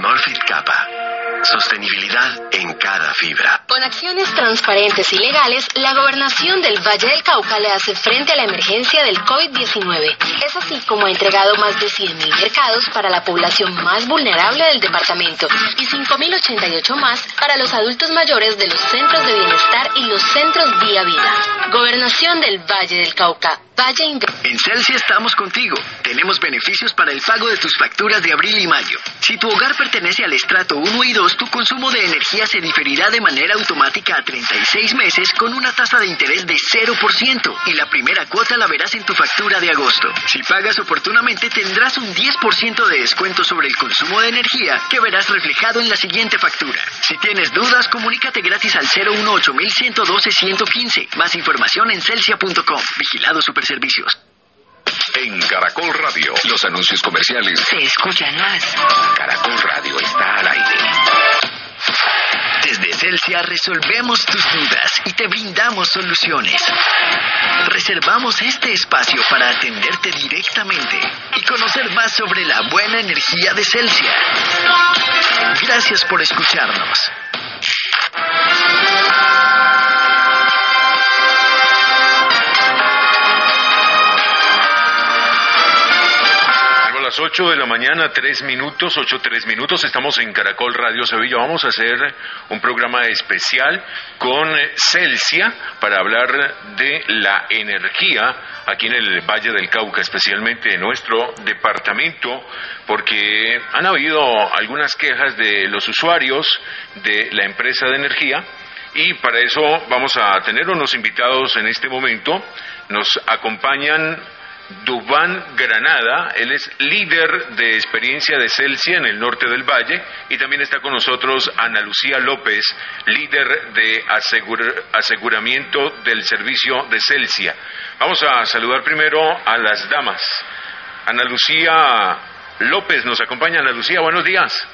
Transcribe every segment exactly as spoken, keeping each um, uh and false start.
Smurfit Kappa. Sostenibilidad en cada fibra. Con acciones transparentes y legales, la Gobernación del Valle del Cauca le hace frente a la emergencia del COVID diecinueve. Es así como ha entregado más de cien mil mercados para la población más vulnerable del departamento y cinco mil ochenta y ocho más para los adultos mayores de los centros de bienestar y los centros Vía Vida. Gobernación del Valle del Cauca. Valle Inve- En Celsia estamos contigo. Tenemos beneficios para el pago de tus facturas de abril y mayo. Si tu hogar pertenece al estrato uno y dos, tu consumo de energía se diferirá de manera automática a treinta y seis meses con una tasa de interés de cero por ciento y la primera cuota la verás en tu factura de agosto. Si pagas oportunamente, tendrás un diez por ciento de descuento sobre el consumo de energía que verás reflejado en la siguiente factura. Si tienes dudas, comunícate gratis al cero uno ocho uno uno uno dos uno uno cinco. Más información en celsia punto com. Vigilado Superservicios. En Caracol Radio, los anuncios comerciales Se escuchan más. Caracol Radio está al aire. Desde Celsia resolvemos tus dudas y te brindamos soluciones. Reservamos este espacio para atenderte directamente y conocer más sobre la buena energía de Celsia. Gracias por escucharnos. Las ocho de la mañana, tres minutos, ocho, tres minutos, estamos en Caracol Radio Sevilla. Vamos a hacer un programa especial con Celsia para hablar de la energía aquí en el Valle del Cauca, especialmente en nuestro departamento, porque han habido algunas quejas de los usuarios de la empresa de energía y para eso vamos a tener unos invitados en este momento. Nos acompañan Dubán Granada, él es líder de experiencia de Celsia en el norte del Valle, y también está con nosotros Ana Lucía López, líder de asegur- aseguramiento del servicio de Celsia. Vamos a saludar primero a las damas. Ana Lucía López nos acompaña. Ana Lucía, buenos días.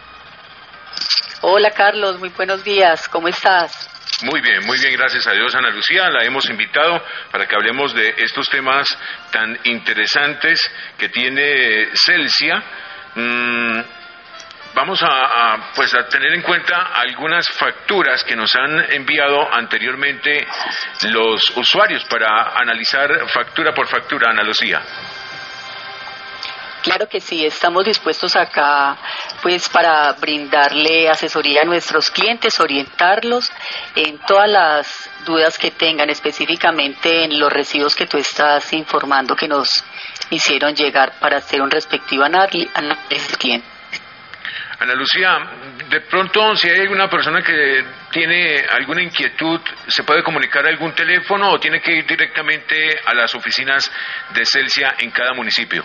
Hola Carlos, muy buenos días, ¿cómo estás? Muy bien, muy bien, gracias a Dios. Ana Lucía, la hemos invitado para que hablemos de estos temas tan interesantes que tiene Celsia. Mm, vamos a, a, pues a tener en cuenta algunas facturas que nos han enviado anteriormente los usuarios para analizar factura por factura. Ana Lucía. Claro que sí, estamos dispuestos acá pues para brindarle asesoría a nuestros clientes, orientarlos en todas las dudas que tengan, específicamente en los recibos que tú estás informando que nos hicieron llegar para hacer un respectivo análisis del cliente. Ana Lucía, de pronto si hay alguna persona que tiene alguna inquietud, ¿se puede comunicar a algún teléfono o tiene que ir directamente a las oficinas de Celsia en cada municipio?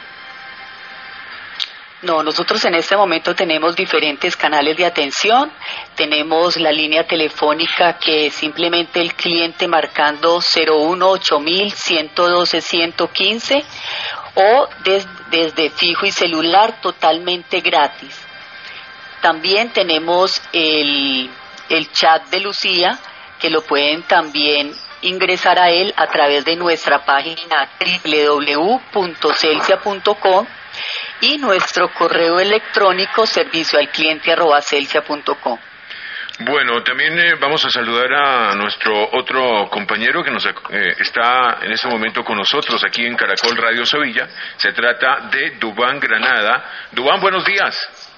No, nosotros en este momento tenemos diferentes canales de atención. Tenemos la línea telefónica que simplemente el cliente marcando cero uno ocho mil ciento doce ciento quince o des, desde fijo y celular totalmente gratis. También tenemos el, el chat de Lucía, que lo pueden también ingresar a él a través de nuestra página doble u doble u doble u punto celsia punto com y nuestro correo electrónico servicio al cliente arroba celsia punto com. Bueno, también eh, vamos a saludar a nuestro otro compañero que nos eh, está en este momento con nosotros aquí en Caracol Radio Sevilla. Se trata de Dubán Granada. Dubán, buenos días.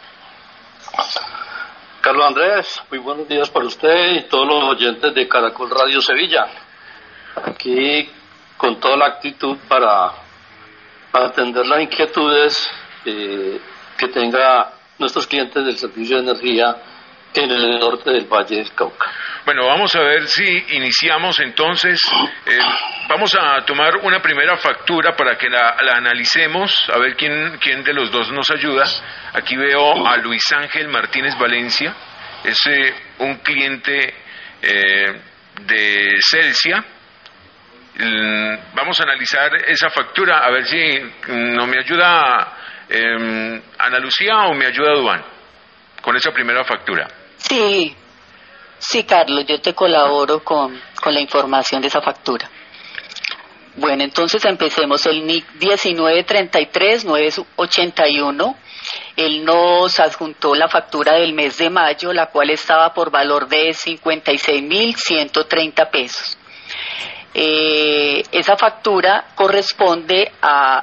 Carlos Andrés, muy buenos días para usted y todos los oyentes de Caracol Radio Sevilla. Aquí con toda la actitud para atender las inquietudes eh, que tenga nuestros clientes del servicio de energía en el norte del Valle del Cauca. Bueno, vamos a ver si iniciamos entonces. Eh, vamos a tomar una primera factura para que la, la analicemos, a ver quién, quién de los dos nos ayuda. Aquí veo a Luis Ángel Martínez Valencia, es eh, un cliente eh, de Celsia. Vamos a analizar esa factura, a ver si no me ayuda eh, Ana Lucía o me ayuda Dubán con esa primera factura. Sí, sí Carlos, yo te colaboro con, con la información de esa factura. Bueno, entonces empecemos. El N I C diecinueve treinta y tres nueve ochenta y uno, él nos adjuntó la factura del mes de mayo, la cual estaba por valor de cincuenta y seis mil ciento treinta pesos. Eh, esa factura corresponde a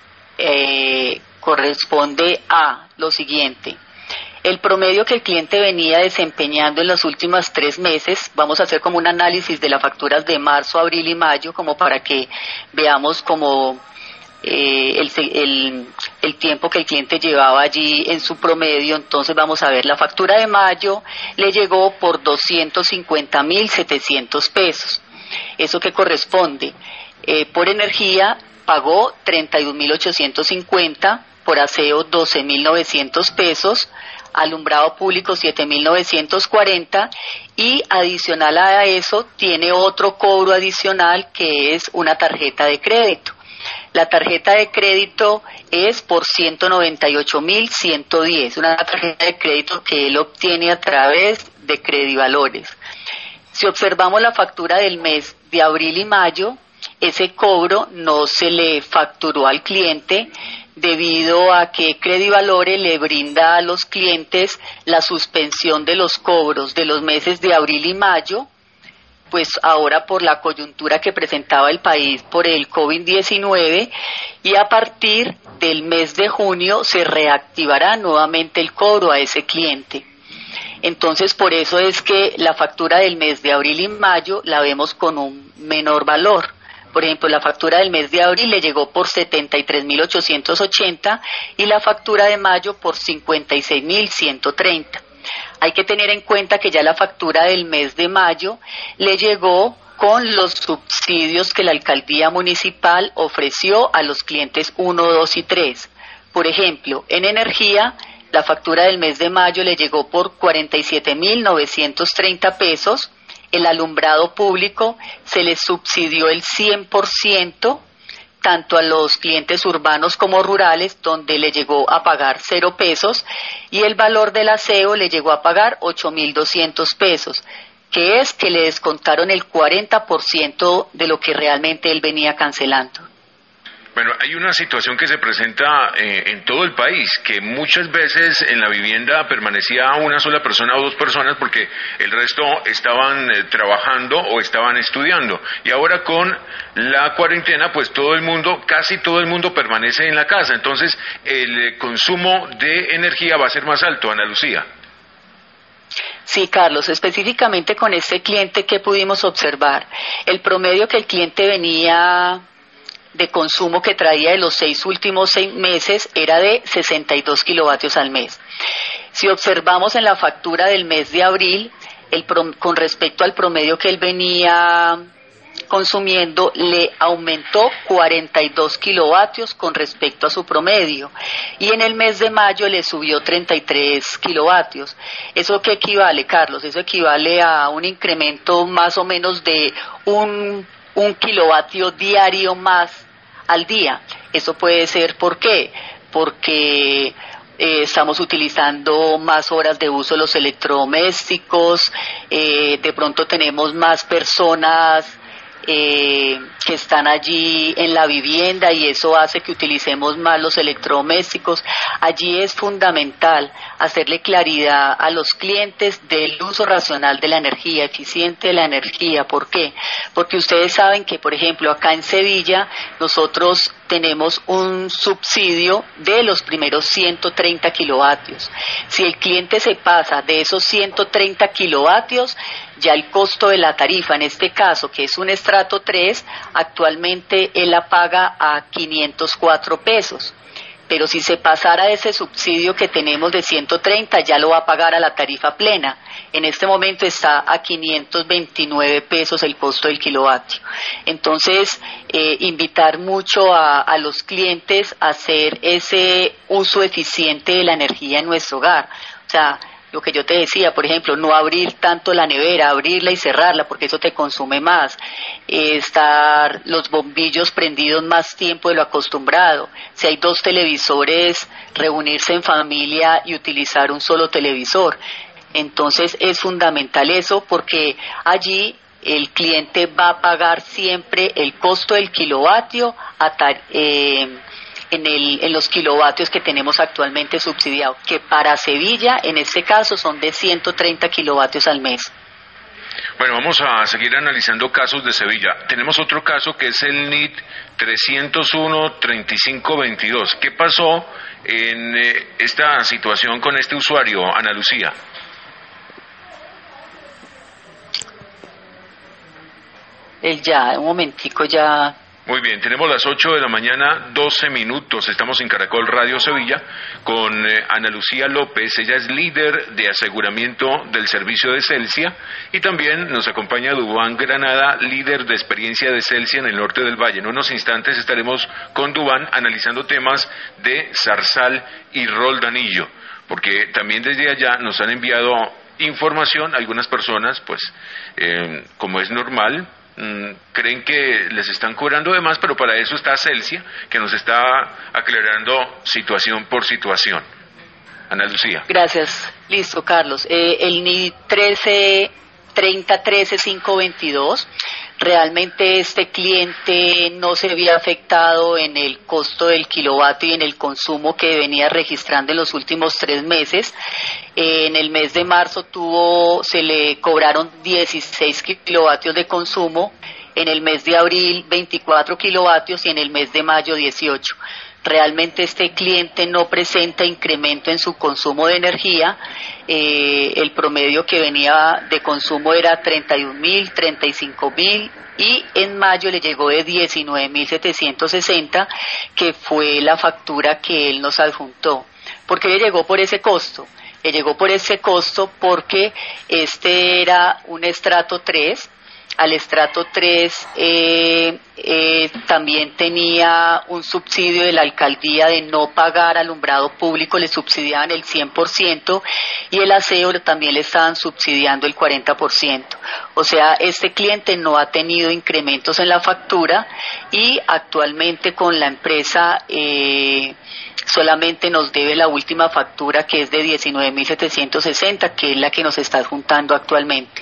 eh, corresponde a lo siguiente. El promedio que el cliente venía desempeñando en los últimos tres meses, vamos a hacer como un análisis de las facturas de marzo, abril y mayo, como para que veamos como eh, el, el, el tiempo que el cliente llevaba allí en su promedio. Entonces vamos a ver, la factura de mayo le llegó por doscientos cincuenta mil setecientos pesos. ¿Eso qué corresponde? Eh, por energía pagó treinta y un mil ochocientos cincuenta, por aseo doce mil novecientos pesos, alumbrado público siete mil novecientos cuarenta y adicional a eso tiene otro cobro adicional que es una tarjeta de crédito. La tarjeta de crédito es por ciento noventa y ocho mil ciento diez, una tarjeta de crédito que él obtiene a través de Credivalores. Si observamos la factura del mes de abril y mayo, ese cobro no se le facturó al cliente debido a que Credivalores le brinda a los clientes la suspensión de los cobros de los meses de abril y mayo, pues ahora por la coyuntura que presentaba el país por el COVID diecinueve, y a partir del mes de junio se reactivará nuevamente el cobro a ese cliente. Entonces, por eso es que la factura del mes de abril y mayo la vemos con un menor valor. Por ejemplo, la factura del mes de abril le llegó por setenta y tres mil ochocientos ochenta y la factura de mayo por cincuenta y seis mil ciento treinta. Hay que tener en cuenta que ya la factura del mes de mayo le llegó con los subsidios que la alcaldía municipal ofreció a los clientes uno, dos y tres. Por ejemplo, en energía, la factura del mes de mayo le llegó por cuarenta y siete mil novecientos treinta pesos. El alumbrado público se le subsidió el cien por ciento, tanto a los clientes urbanos como rurales, donde le llegó a pagar cero pesos, y el valor del aseo le llegó a pagar ocho mil doscientos pesos, que es que le descontaron el cuarenta por ciento de lo que realmente él venía cancelando. Bueno, hay una situación que se presenta eh, en todo el país, que muchas veces en la vivienda permanecía una sola persona o dos personas porque el resto estaban eh, trabajando o estaban estudiando. Y ahora con la cuarentena, pues todo el mundo, casi todo el mundo permanece en la casa. Entonces, el eh, consumo de energía va a ser más alto, Ana Lucía. Sí, Carlos, específicamente con este cliente que pudimos observar, el promedio que el cliente venía de consumo que traía de los seis últimos seis meses era de sesenta y dos kilovatios al mes. Si observamos en la factura del mes de abril, el pro, con respecto al promedio que él venía consumiendo, le aumentó cuarenta y dos kilovatios con respecto a su promedio, y en el mes de mayo le subió treinta y tres kilovatios. ¿Eso qué equivale, Carlos? Eso equivale a un incremento más o menos de un, un kilovatio diario más al día. Eso puede ser, ¿por qué? Porque eh, estamos utilizando más horas de uso de los electrodomésticos, eh, de pronto tenemos más personas Eh, que están allí en la vivienda y eso hace que utilicemos más los electrodomésticos. Allí es fundamental hacerle claridad a los clientes del uso racional de la energía, eficiente de la energía. ¿Por qué? Porque ustedes saben que, por ejemplo, acá en Sevilla nosotros tenemos un subsidio de los primeros ciento treinta kilovatios. Si el cliente se pasa de esos ciento treinta kilovatios, ya el costo de la tarifa, en este caso, que es un estrato tres, actualmente él la paga a quinientos cuatro pesos. Pero si se pasara ese subsidio que tenemos de ciento treinta, ya lo va a pagar a la tarifa plena. En este momento está a quinientos veintinueve pesos el costo del kilovatio. Entonces, eh, invitar mucho a, a los clientes a hacer ese uso eficiente de la energía en nuestro hogar. O sea, lo que yo te decía, por ejemplo, no abrir tanto la nevera, abrirla y cerrarla, porque eso te consume más. Eh, estar los bombillos prendidos más tiempo de lo acostumbrado. Si hay dos televisores, reunirse en familia y utilizar un solo televisor. Entonces es fundamental eso, porque allí el cliente va a pagar siempre el costo del kilovatio a tar, eh, en, el, en los kilovatios que tenemos actualmente subsidiados, que para Sevilla en este caso son de ciento treinta kilovatios al mes. Bueno, vamos a seguir analizando casos de Sevilla. Tenemos otro caso que es el N I T trescientos uno treinta y cinco veintidós. ¿Qué pasó en eh, esta situación con este usuario, Ana Lucía? El ya, un momentico ya... Muy bien, tenemos las ocho de la mañana, doce minutos. Estamos en Caracol Radio Sevilla con eh, Ana Lucía López. Ella es líder de aseguramiento del servicio de Celsia y también nos acompaña Dubán Granada, líder de experiencia de Celsia en el norte del Valle. En unos instantes estaremos con Dubán analizando temas de Zarzal y Roldanillo, porque también desde allá nos han enviado información. Algunas personas, pues, eh, como es normal, creen que les están cobrando de más, pero para eso está Celsia, que nos está aclarando situación por situación. Ana Lucía. Gracias. Listo, Carlos. Eh, el N I trece treinta trece cinco veintidós, realmente este cliente no se había afectado en el costo del kilovatio y en el consumo que venía registrando en los últimos tres meses. Eh, en el mes de marzo tuvo, se le cobraron dieciséis kilovatios de consumo, en el mes de abril veinticuatro kilovatios y en el mes de mayo dieciocho. Realmente este cliente no presenta incremento en su consumo de energía. Eh, el promedio que venía de consumo era treinta y un mil, treinta y cinco mil y en mayo le llegó de diecinueve mil setecientos sesenta, que fue la factura que él nos adjuntó. ¿Por qué le llegó por ese costo? Le llegó por ese costo porque este era un estrato tres. Al estrato tres eh, eh, también tenía un subsidio de la alcaldía de no pagar alumbrado público, le subsidiaban el cien por ciento y el aseo también le estaban subsidiando el cuarenta por ciento. O sea, este cliente no ha tenido incrementos en la factura y actualmente con la empresa eh, solamente nos debe la última factura, que es de diecinueve mil setecientos sesenta, que es la que nos está adjuntando actualmente.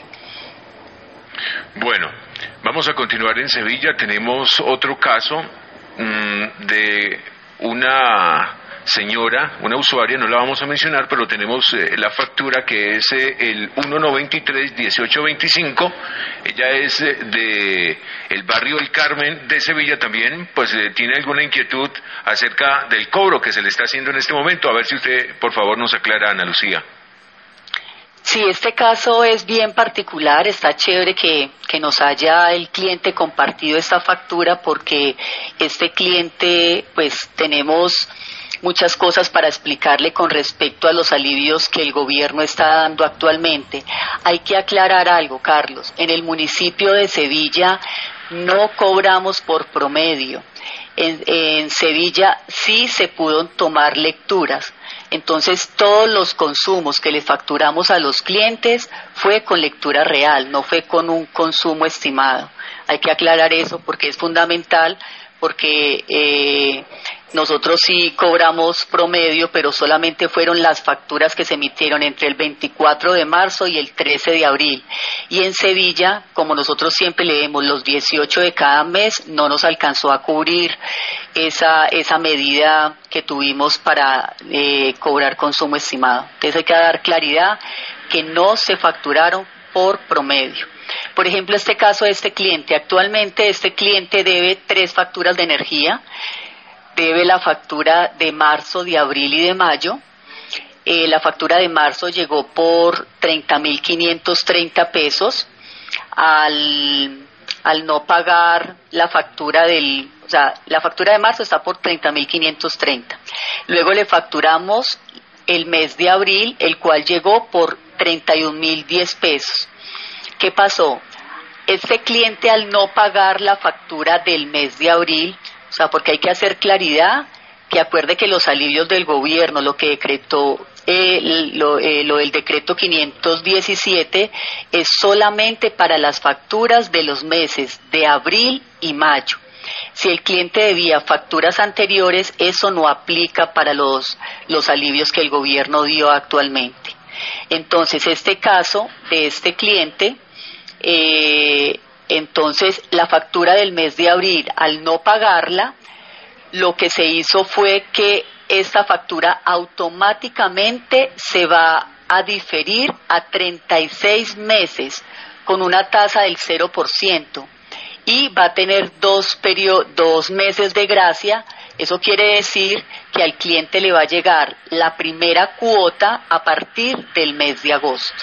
Bueno, vamos a continuar en Sevilla. Tenemos otro caso mmm, de una señora, una usuaria, no la vamos a mencionar, pero tenemos eh, la factura que es eh, el uno noventa y tres dieciocho veinticinco. Ella es eh, de el barrio El Carmen de Sevilla también. Pues eh, tiene alguna inquietud acerca del cobro que se le está haciendo en este momento. A ver si usted, por favor, nos aclara, Ana Lucía. Sí, este caso es bien particular, está chévere que, que nos haya el cliente compartido esta factura, porque este cliente, pues tenemos muchas cosas para explicarle con respecto a los alivios que el gobierno está dando actualmente. Hay que aclarar algo, Carlos, en el municipio de Sevilla no cobramos por promedio. En, en Sevilla sí se pudo tomar lecturas. Entonces todos los consumos que le facturamos a los clientes fue con lectura real, no fue con un consumo estimado. Hay que aclarar eso porque es fundamental, porque eh, nosotros sí cobramos promedio, pero solamente fueron las facturas que se emitieron entre el veinticuatro de marzo y el trece de abril. Y en Sevilla, como nosotros siempre leemos los dieciocho de cada mes, no nos alcanzó a cubrir esa esa medida que tuvimos para eh, cobrar consumo estimado. Entonces hay que dar claridad que no se facturaron por promedio. Por ejemplo, este caso de este cliente, actualmente este cliente debe tres facturas de energía, debe la factura de marzo, de abril y de mayo. Eh, la factura de marzo llegó por treinta mil quinientos treinta pesos. Al, al no pagar la factura del, o sea, la factura de marzo está por treinta mil quinientos treinta. Luego le facturamos el mes de abril, el cual llegó por treinta y un mil diez pesos. ¿Qué pasó? Este cliente, al no pagar la factura del mes de abril, o sea, porque hay que hacer claridad, que acuerde que los alivios del gobierno, lo que decretó, eh, lo, eh, lo del decreto quinientos diecisiete, es solamente para las facturas de los meses de abril y mayo. Si el cliente debía facturas anteriores, eso no aplica para los, los alivios que el gobierno dio actualmente. Entonces, este caso de este cliente, eh, entonces la factura del mes de abril, al no pagarla, lo que se hizo fue que esta factura automáticamente se va a diferir a treinta y seis meses con una tasa del cero por ciento y va a tener dos, perio- dos meses de gracia. Eso quiere decir que al cliente le va a llegar la primera cuota a partir del mes de agosto.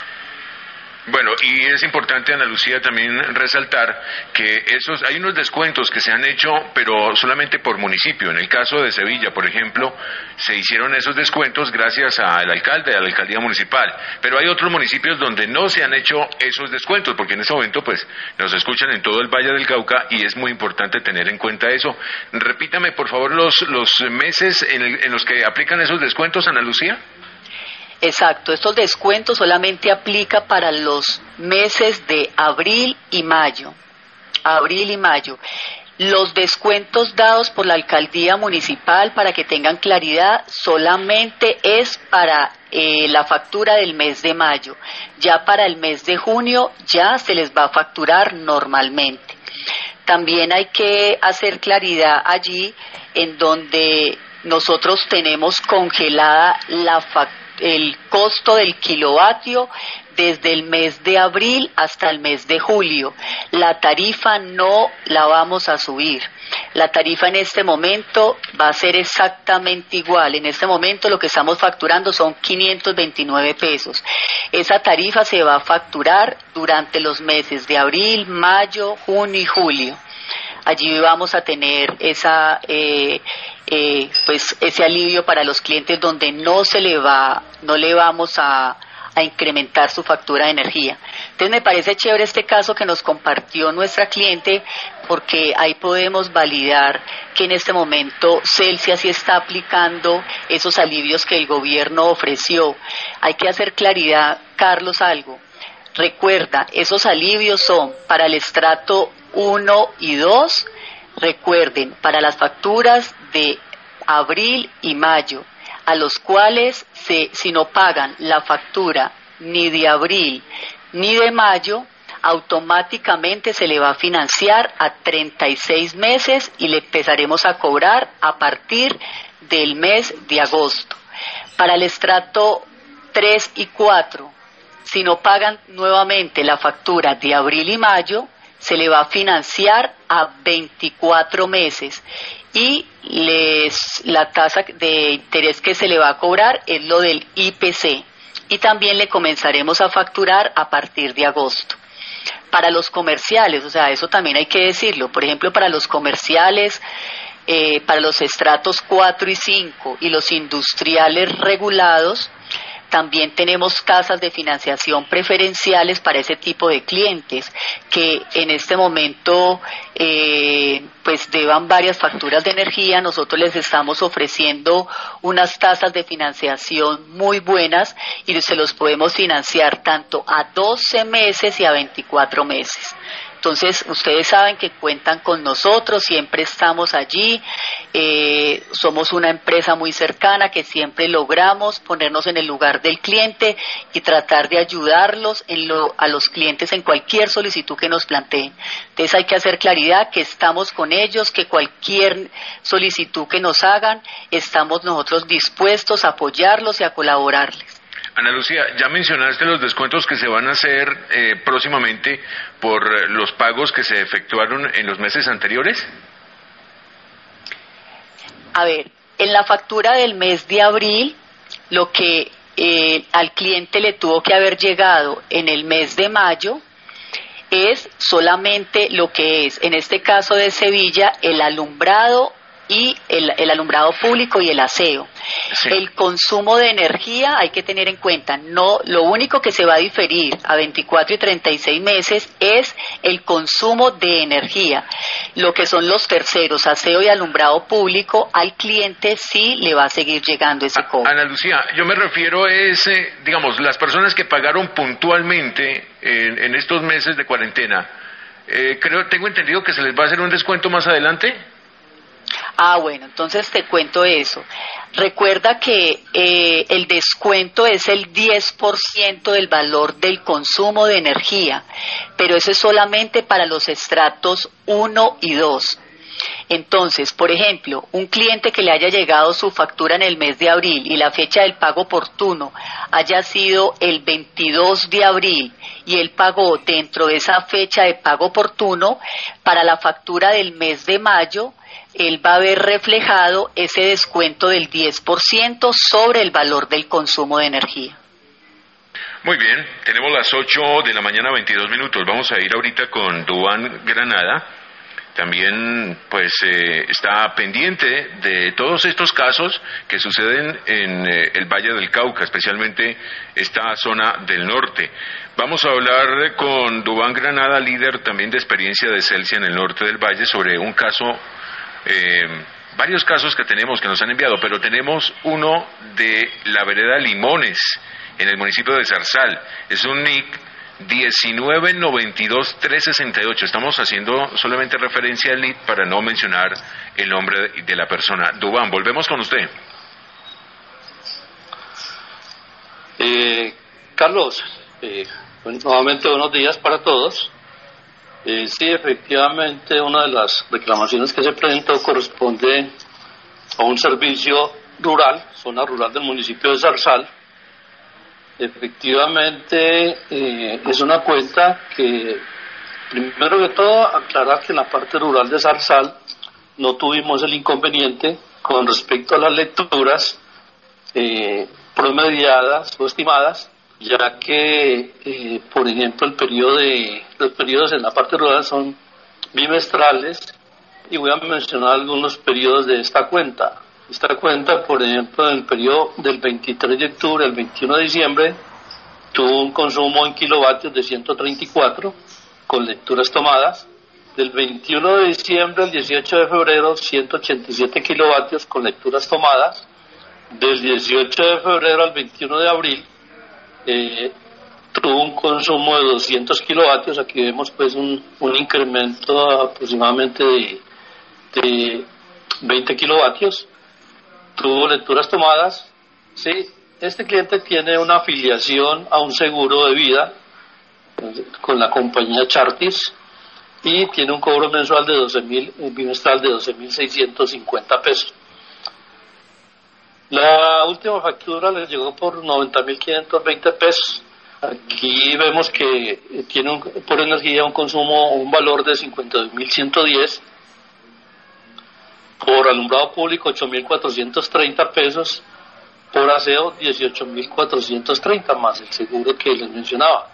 Bueno, y es importante, Ana Lucía, también resaltar que esos hay unos descuentos que se han hecho, pero solamente por municipio. En el caso de Sevilla, por ejemplo, se hicieron esos descuentos gracias al alcalde, a la alcaldía municipal. Pero hay otros municipios donde no se han hecho esos descuentos, porque en ese momento pues nos escuchan en todo el Valle del Cauca y es muy importante tener en cuenta eso. Repítame, por favor, los, los meses en, el, en los que aplican esos descuentos, Ana Lucía. Exacto, estos descuentos solamente aplica para los meses de abril y mayo. Abril y mayo. Los descuentos dados por la alcaldía municipal, para que tengan claridad, solamente es para eh, la factura del mes de mayo. Ya para el mes de junio ya se les va a facturar normalmente. También hay que hacer claridad allí en donde nosotros tenemos congelada la factura, el costo del kilovatio desde el mes de abril hasta el mes de julio. La tarifa no la vamos a subir. La tarifa en este momento va a ser exactamente igual. En este momento lo que estamos facturando son quinientos veintinueve pesos. Esa tarifa se va a facturar durante los meses de abril, mayo, junio y julio. Allí vamos a tener esa eh, eh, pues ese alivio para los clientes, donde no se le va no le vamos a, a incrementar su factura de energía. Entonces me parece chévere este caso que nos compartió nuestra cliente, porque ahí podemos validar que en este momento Celsia sí está aplicando esos alivios que el gobierno ofreció. Hay que hacer claridad, Carlos, algo. Recuerda, esos alivios son para el estrato uno y dos, recuerden, para las facturas de abril y mayo, a los cuales se, si no pagan la factura ni de abril ni de mayo, automáticamente se le va a financiar a treinta y seis meses y le empezaremos a cobrar a partir del mes de agosto. Para el estrato tres y cuatro, si no pagan nuevamente la factura de abril y mayo, se le va a financiar a veinticuatro meses y les, la tasa de interés que se le va a cobrar es lo del I P C, y también le comenzaremos a facturar a partir de agosto. Para los comerciales, o sea, eso también hay que decirlo, por ejemplo, para los comerciales, eh, para los estratos cuatro y cinco y los industriales regulados, también tenemos tasas de financiación preferenciales para ese tipo de clientes que en este momento eh, pues deban varias facturas de energía. Nosotros les estamos ofreciendo unas tasas de financiación muy buenas y se los podemos financiar tanto a doce meses y a veinticuatro meses. Entonces, ustedes saben que cuentan con nosotros, siempre estamos allí, eh, somos una empresa muy cercana que siempre logramos ponernos en el lugar del cliente y tratar de ayudarlos en lo, a los clientes en cualquier solicitud que nos planteen. Entonces, hay que hacer claridad que estamos con ellos, que cualquier solicitud que nos hagan, estamos nosotros dispuestos a apoyarlos y a colaborarles. Ana Lucía, ya mencionaste los descuentos que se van a hacer eh, próximamente por los pagos que se efectuaron en los meses anteriores. A ver, en la factura del mes de abril, lo que eh, al cliente le tuvo que haber llegado en el mes de mayo es solamente lo que es, en este caso de Sevilla, el alumbrado y el, el alumbrado público y el aseo. Sí. El consumo de energía hay que tener en cuenta, no, lo único que se va a diferir a veinticuatro y treinta y seis meses es el consumo de energía. Lo que son los terceros, aseo y alumbrado público, al cliente sí le va a seguir llegando ese cobro. Ana Lucía, yo me refiero a ese, digamos, las personas que pagaron puntualmente en, en estos meses de cuarentena, eh, creo, tengo entendido que se les va a hacer un descuento más adelante. Ah, bueno, entonces te cuento eso. Recuerda que eh, el descuento es el diez por ciento del valor del consumo de energía, pero eso es solamente para los estratos uno y dos. Entonces, por ejemplo, un cliente que le haya llegado su factura en el mes de abril y la fecha del pago oportuno haya sido el veintidós de abril y él pagó dentro de esa fecha de pago oportuno, para la factura del mes de mayo, él va a ver reflejado ese descuento del diez por ciento sobre el valor del consumo de energía. Muy bien, tenemos las ocho de la mañana, veintidós minutos. Vamos a ir ahorita con Duván Granada. También pues eh, está pendiente de todos estos casos que suceden en eh, el Valle del Cauca, especialmente esta zona del norte. Vamos a hablar con Duván Granada, líder también de experiencia de Celsia en el norte del Valle, sobre un caso, eh, varios casos que tenemos que nos han enviado, pero tenemos uno de la vereda Limones, en el municipio de Zarzal. Es un N I C diecinueve noventa y dos trescientos sesenta y ocho. Estamos haciendo solamente referencia al N I T para no mencionar el nombre de la persona. Duván, volvemos con usted. Eh, Carlos, eh, bueno, nuevamente buenos días para todos. Eh, sí, efectivamente, una de las reclamaciones que se presentó corresponde a un servicio rural, zona rural del municipio de Zarzal. Efectivamente, eh, es una cuenta que, primero que todo, aclarar que en la parte rural de Zarzal no tuvimos el inconveniente con respecto a las lecturas eh, promediadas o estimadas, ya que, eh, por ejemplo, el periodo de, los periodos en la parte rural son bimestrales, y voy a mencionar algunos periodos de esta cuenta. Esta cuenta, por ejemplo, en el periodo del veintitrés de octubre al veintiuno de diciembre, tuvo un consumo en kilovatios de ciento treinta y cuatro, con lecturas tomadas. Del veintiuno de diciembre al dieciocho de febrero, ciento ochenta y siete kilovatios con lecturas tomadas. Del dieciocho de febrero al veintiuno de abril, eh, tuvo un consumo de doscientos kilovatios. Aquí vemos pues un, un incremento aproximadamente de, de veinte kilovatios. Tuvo lecturas tomadas. Sí, este cliente tiene una afiliación a un seguro de vida con la compañía Chartis y tiene un cobro mensual de doce mil, bimestral de doce mil seiscientos cincuenta pesos. La última factura le llegó por noventa mil quinientos veinte pesos. Aquí vemos que tiene un, por energía un consumo, un valor de cincuenta y dos mil ciento diez. Por alumbrado público ocho mil cuatrocientos treinta pesos, por aseo dieciocho mil cuatrocientos treinta, más el seguro que les mencionaba.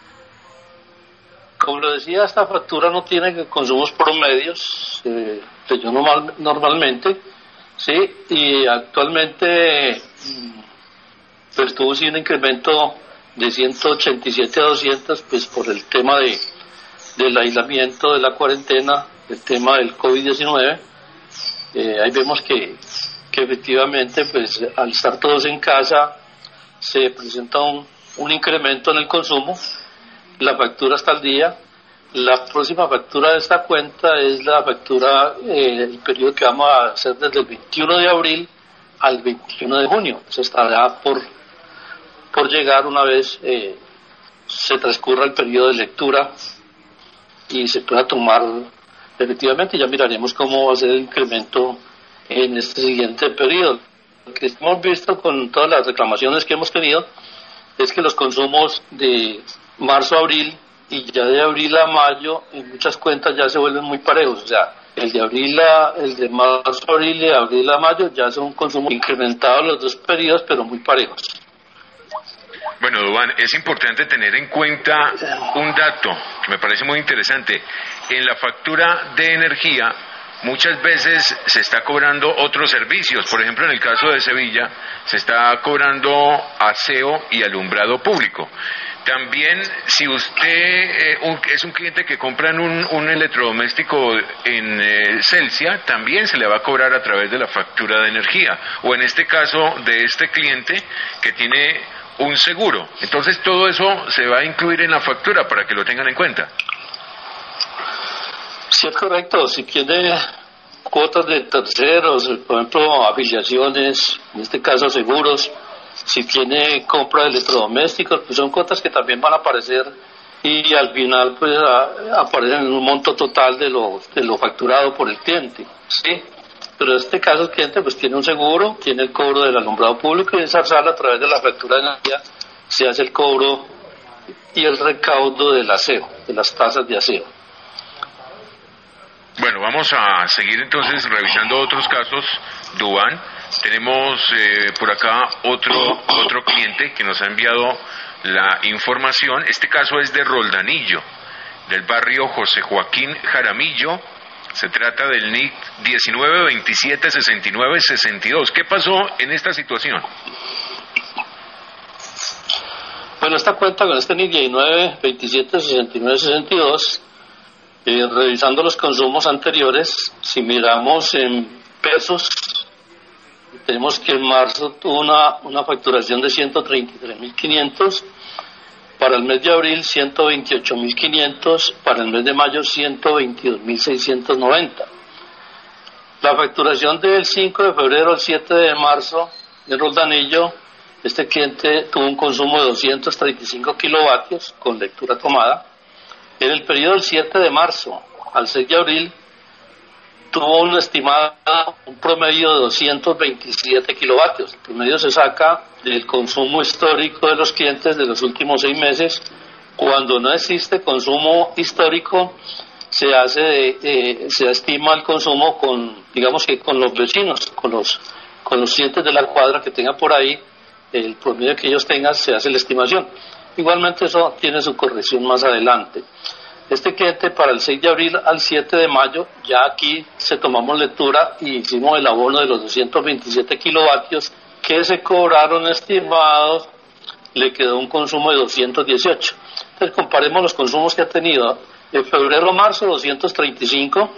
Como lo decía, esta factura no tiene consumos promedios, eh, que yo normal, normalmente, sí, y actualmente pues tuvo sí un incremento de ciento ochenta y siete a doscientos, pues por el tema de del aislamiento, de la cuarentena, el tema del COVID diecinueve. Eh, ahí vemos que, que efectivamente, pues al estar todos en casa, se presenta un, un incremento en el consumo. La factura está al día. La próxima factura de esta cuenta es la factura, eh, el periodo que vamos a hacer desde el veintiuno de abril al veintiuno de junio. Eso estará por, por llegar una vez eh, se transcurra el periodo de lectura y se pueda tomar. Efectivamente, ya miraremos cómo va a ser el incremento en este siguiente periodo. Lo que hemos visto con todas las reclamaciones que hemos tenido es que los consumos de marzo a abril y ya de abril a mayo en muchas cuentas ya se vuelven muy parejos. O sea, el de abril a, el de marzo a abril y de abril a mayo ya son consumos incrementados los dos periodos, pero muy parejos. Bueno, Duván, es importante tener en cuenta un dato que me parece muy interesante. En la factura de energía muchas veces se está cobrando otros servicios. Por ejemplo, en el caso de Sevilla se está cobrando aseo y alumbrado público. También, si usted eh, un, es un cliente que compra en un, un electrodoméstico en eh, Celsia, también se le va a cobrar a través de la factura de energía. O en este caso de este cliente que tiene un seguro. Entonces todo eso se va a incluir en la factura para que lo tengan en cuenta. Sí, es correcto. Si quiere cuotas de terceros, por ejemplo, afiliaciones, en este caso seguros, si tiene compra de electrodomésticos, pues son cuotas que también van a aparecer y al final pues a, aparecen en un monto total de lo, de lo facturado por el cliente, ¿sí? Pero en este caso el cliente pues tiene un seguro, tiene el cobro del alumbrado público y en Zarzal a través de la factura de energía se hace el cobro y el recaudo del aseo, de las tasas de aseo. Bueno, vamos a seguir entonces revisando otros casos, Duván. Tenemos eh, por acá otro otro cliente que nos ha enviado la información. Este caso es de Roldanillo, del barrio José Joaquín Jaramillo. Se trata del N I C diecinueve veintisiete sesenta y nueve sesenta y dos. ¿Qué pasó en esta situación? Bueno, esta cuenta con este N I C diecinueve veintisiete sesenta y nueve sesenta y dos, eh, revisando los consumos anteriores, si miramos en pesos, tenemos que en marzo tuvo una, una facturación de ciento treinta y tres mil quinientos, para el mes de abril ciento veintiocho mil quinientos, para el mes de mayo ciento veintidós mil seiscientos noventa. La facturación del cinco de febrero al siete de marzo en Roldanillo, este cliente tuvo un consumo de doscientos treinta y cinco kilovatios con lectura tomada. En el periodo del siete de marzo al seis de abril tuvo un estimado, un promedio de doscientos veintisiete kilovatios. El promedio se saca del consumo histórico de los clientes de los últimos seis meses. Cuando no existe consumo histórico, se hace, de, eh, se estima el consumo con, digamos que con los vecinos, con los, con los clientes de la cuadra que tengan por ahí, el promedio que ellos tengan, se hace la estimación. Igualmente eso tiene su corrección más adelante. Este cliente para el seis de abril al siete de mayo, ya aquí se tomamos lectura y hicimos el abono de los doscientos veintisiete kilovatios que se cobraron estimados, le quedó un consumo de doscientos dieciocho. Entonces comparemos los consumos que ha tenido en febrero-marzo doscientos treinta y cinco,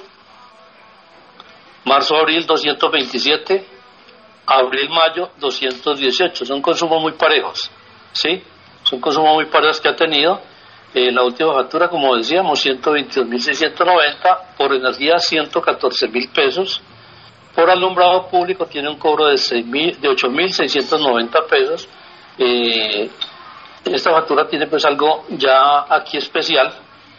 marzo-abril doscientos veintisiete, abril-mayo doscientos dieciocho. Son consumos muy parejos, ¿sí? Son consumos muy parejos que ha tenido. Eh, la última factura, como decíamos, ciento veintidós mil seiscientos noventa, por energía ciento catorce mil pesos, por alumbrado público tiene un cobro de, de ocho mil seiscientos noventa pesos. Eh, esta factura tiene pues algo ya aquí especial,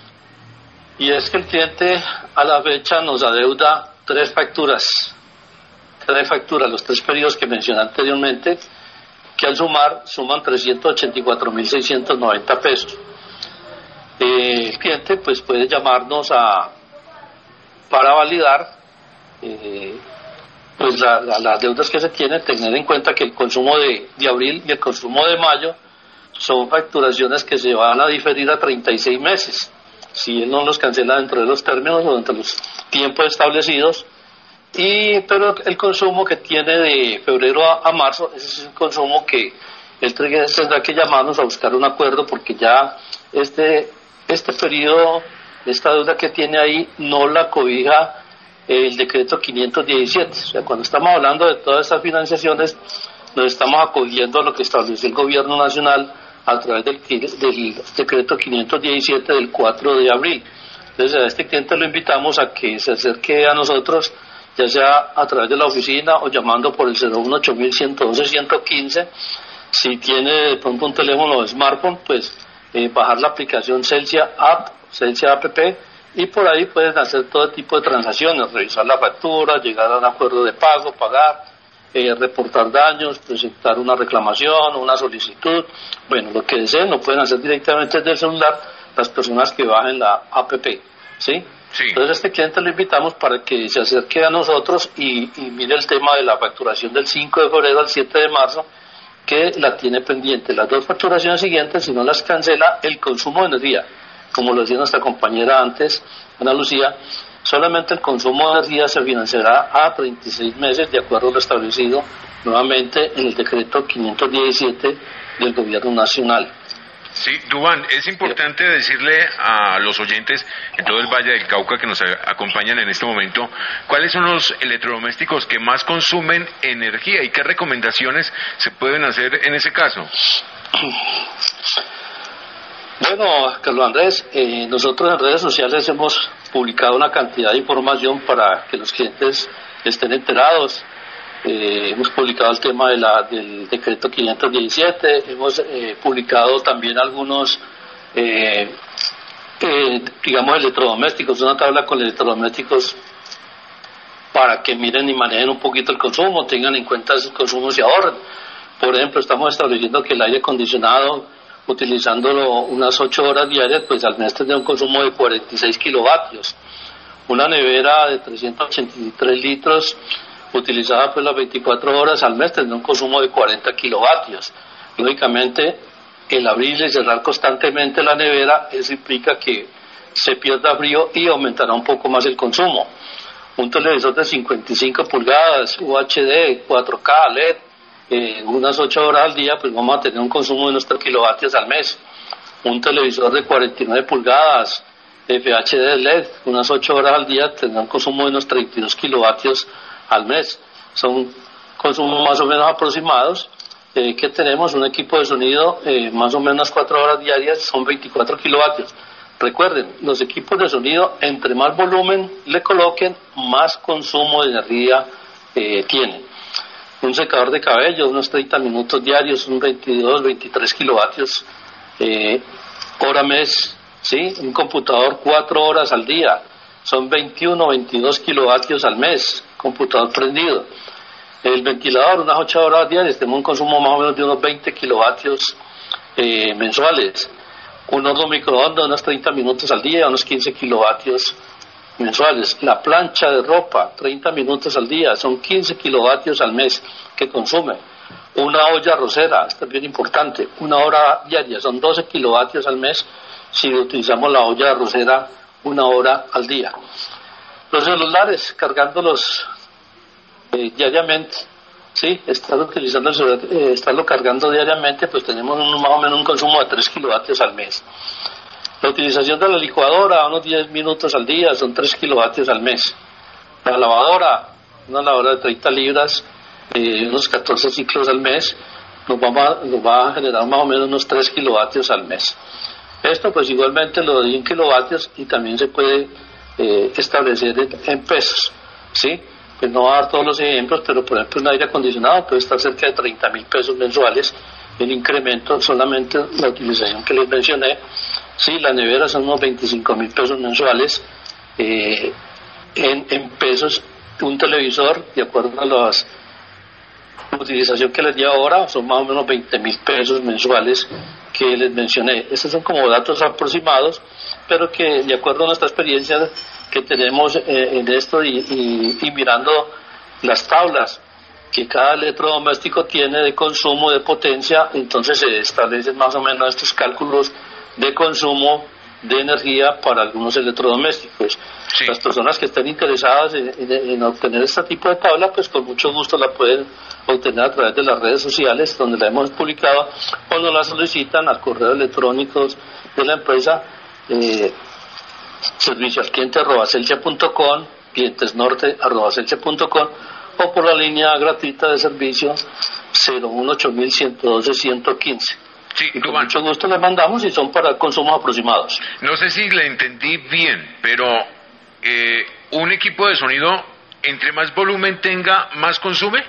y es que el cliente a la fecha nos adeuda tres facturas, tres facturas, los tres periodos que mencioné anteriormente, que al sumar suman trescientos ochenta y cuatro mil seiscientos noventa pesos. Eh, el cliente pues puede llamarnos a para validar eh, pues la, la, las deudas que se tienen, tener en cuenta que el consumo de, de abril y el consumo de mayo son facturaciones que se van a diferir a treinta y seis meses, si él no los cancela dentro de los términos o dentro de los tiempos establecidos. Y pero el consumo que tiene de febrero a, a marzo, ese es un consumo que él tendrá que llamarnos a buscar un acuerdo, porque ya este Este periodo, esta deuda que tiene ahí, no la cobija el decreto quinientos diecisiete. O sea, cuando estamos hablando de todas estas financiaciones, nos estamos acogiendo a lo que estableció el gobierno nacional a través del, del decreto quinientos diecisiete del cuatro de abril. Entonces, a este cliente lo invitamos a que se acerque a nosotros, ya sea a través de la oficina o llamando por el cero uno ocho mil ciento doce ciento quince. Si tiene de pronto un teléfono smartphone, pues Eh, bajar la aplicación Celsia App, Celsia App, y por ahí pueden hacer todo tipo de transacciones, revisar la factura, llegar a un acuerdo de pago, pagar, eh, reportar daños, presentar una reclamación, una solicitud, bueno, lo que deseen lo pueden hacer directamente desde el celular las personas que bajen la App, ¿sí? Sí. Entonces este cliente lo invitamos para que se acerque a nosotros y, y mire el tema de la facturación del cinco de febrero al siete de marzo, que la tiene pendiente. Las dos facturaciones siguientes, si no las cancela, el consumo de energía, como lo decía nuestra compañera antes, Ana Lucía, solamente el consumo de energía se financiará a treinta y seis meses, de acuerdo a lo establecido nuevamente en el decreto quinientos diecisiete del gobierno nacional. Sí, Duván, es importante decirle a los oyentes en todo el Valle del Cauca que nos acompañan en este momento, ¿cuáles son los electrodomésticos que más consumen energía y qué recomendaciones se pueden hacer en ese caso? Bueno, Bueno, Carlos Andrés, eh, nosotros en redes sociales hemos publicado una cantidad de información para que los clientes estén enterados. Eh, hemos publicado el tema de la, del decreto quinientos diecisiete, hemos eh, publicado también algunos, eh, eh, digamos, electrodomésticos, una tabla con electrodomésticos para que miren y manejen un poquito el consumo, tengan en cuenta sus consumos y ahorren. Por ejemplo, estamos estableciendo que el aire acondicionado, utilizándolo unas ocho horas diarias, pues al mes tendría un consumo de cuarenta y seis kilovatios. Una nevera de trescientos ochenta y tres litros, utilizada pues las veinticuatro horas al mes, tendría un consumo de cuarenta kilovatios. Lógicamente, el abrir y cerrar constantemente la nevera, eso implica que se pierda frío y aumentará un poco más el consumo. Un televisor de cincuenta y cinco pulgadas, U H D, cuatro K, L E D, eh, unas ocho horas al día, pues vamos a tener un consumo de unos tres kilovatios al mes. Un televisor de cuarenta y nueve pulgadas, F H D L E D, unas ocho horas al día, tendrá un consumo de unos treinta y dos kilovatios al mes. Son consumos más o menos aproximados eh, que tenemos. Un equipo de sonido eh, más o menos cuatro horas diarias son veinticuatro kilovatios. Recuerden, los equipos de sonido, entre más volumen le coloquen, más consumo de energía eh, tienen. Un secador de cabello, unos treinta minutos diarios, un veintidós, veintitrés kilovatios eh, hora mes, ¿sí? Un computador cuatro horas al día, son veintiuno, veintidós kilovatios al mes, computador prendido. El ventilador, unas ocho horas diarias, tenemos un consumo más o menos de unos veinte kilovatios eh, mensuales. Un horno microondas, unos treinta minutos al día, unos quince kilovatios mensuales. La plancha de ropa, treinta minutos al día, son quince kilovatios al mes que consume. Una olla arrocera, esto es bien importante, una hora diaria, son doce kilovatios al mes si utilizamos la olla arrocera una hora al día. Los celulares, cargándolos eh, diariamente, sí, estar utilizando el celular, eh, estarlo cargando diariamente, pues tenemos un, más o menos un consumo de tres kilovatios al mes. La utilización de la licuadora, unos diez minutos al día, son tres kilovatios al mes. La lavadora, una lavadora de treinta libras, eh, unos catorce ciclos al mes, nos va, a, nos va a generar más o menos unos tres kilovatios al mes. Esto pues igualmente lo doy en kilovatios y también se puede eh, establecer en, en pesos, ¿sí? Pues no voy a dar todos los ejemplos, pero por ejemplo un aire acondicionado puede estar cerca de treinta mil pesos mensuales, el incremento solamente la utilización que les mencioné. Sí, la nevera son unos veinticinco mil pesos mensuales, eh, en, en pesos. Un televisor, de acuerdo a la utilización que les di ahora, son más o menos veinte mil pesos mensuales que les mencioné. Estos son como datos aproximados, pero que de acuerdo a nuestra experiencia que tenemos eh, en esto y, y, y mirando las tablas que cada electrodoméstico tiene de consumo, de potencia, entonces se establecen más o menos estos cálculos de consumo de energía para algunos electrodomésticos. Sí. Las personas que estén interesadas en, en, en obtener este tipo de tabla, pues con mucho gusto la pueden obtener a través de las redes sociales donde la hemos publicado, o nos la solicitan al correo electrónico de la empresa eh, servicio al cliente arroba celsia punto com, clientesnorte arroba celsia punto com, o por la línea gratuita de servicio cero uno ocho mil ciento doce ciento quince. Sí, y con mucho gusto le mandamos y son para consumos aproximados. No sé si le entendí bien, pero eh, un equipo de sonido, entre más volumen tenga, más consume.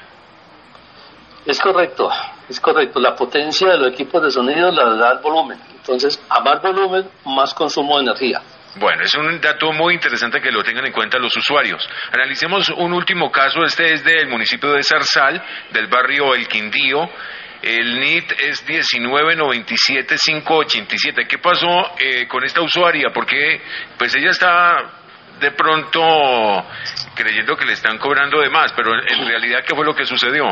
Es correcto, es correcto. La potencia de los equipos de sonido la da el volumen. Entonces, a más volumen, más consumo de energía. Bueno, es un dato muy interesante que lo tengan en cuenta los usuarios. Analicemos un último caso, este es del municipio de Zarzal, del barrio El Quindío. El N I T es diecinueve noventa y siete quinientos ochenta y siete. ¿Qué pasó eh, con esta usuaria? Porque pues ella está de pronto creyendo que le están cobrando de más, pero en realidad, ¿qué fue lo que sucedió?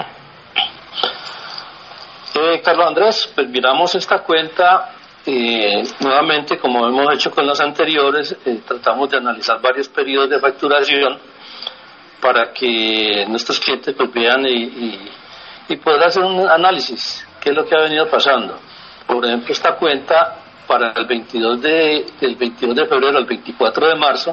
Eh, Carlos Andrés, pues miramos esta cuenta eh, nuevamente, como hemos hecho con las anteriores, eh, tratamos de analizar varios periodos de facturación para que nuestros clientes pues vean y, y y poder hacer un análisis, qué es lo que ha venido pasando. Por ejemplo, esta cuenta para el veintidós de, del veintidós de febrero al veinticuatro de marzo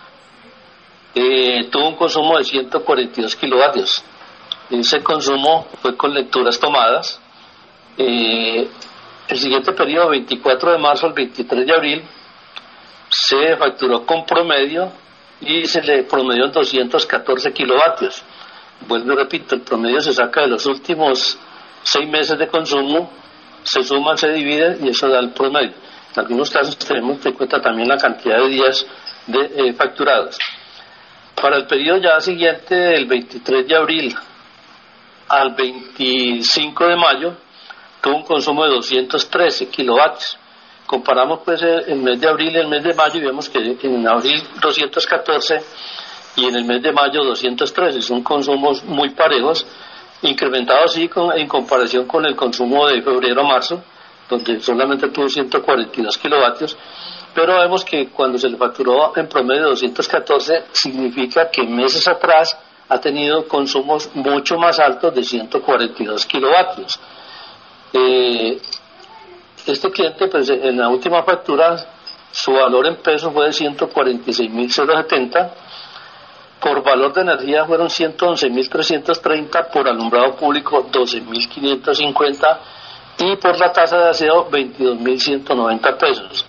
eh, tuvo un consumo de ciento cuarenta y dos kilovatios. Ese consumo fue con lecturas tomadas. Eh, el siguiente periodo, veinticuatro de marzo al veintitrés de abril, se facturó con promedio y se le promedió en doscientos catorce kilovatios. Vuelvo y repito, el promedio se saca de los últimos seis meses de consumo, se suman, se dividen y eso da el promedio. En algunos casos tenemos en cuenta también la cantidad de días de, eh, facturados. Para el periodo ya siguiente, del veintitrés de abril al veinticinco de mayo, tuvo un consumo de doscientos trece kilovatios. Comparamos pues el mes de abril y el mes de mayo y vemos que en abril doscientos catorce y en el mes de mayo doscientos trece, son consumos muy parejos, incrementados sí con, en comparación con el consumo de febrero-marzo, donde solamente tuvo ciento cuarenta y dos kilovatios, pero vemos que cuando se le facturó en promedio doscientos catorce, significa que meses atrás ha tenido consumos mucho más altos de ciento cuarenta y dos kilovatios. Eh, este cliente, pues en la última factura, su valor en pesos fue de ciento cuarenta y seis mil setenta, por valor de energía fueron ciento once mil trescientos treinta, por alumbrado público doce mil quinientos cincuenta y por la tasa de aseo veintidós mil ciento noventa pesos.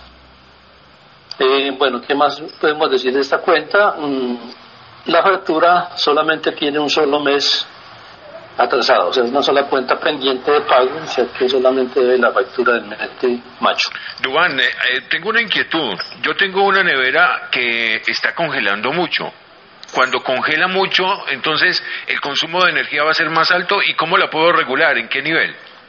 Eh, bueno, ¿qué más podemos decir de esta cuenta? Mm, la factura solamente tiene un solo mes atrasado, o sea, es una sola cuenta pendiente de pago, o sea, que solamente debe la factura del mes de mayo. Duván, eh, eh, tengo una inquietud. Yo tengo una nevera que está congelando mucho. Cuando congela mucho, entonces el consumo de energía va a ser más alto. ¿Y cómo la puedo regular? ¿En qué nivel?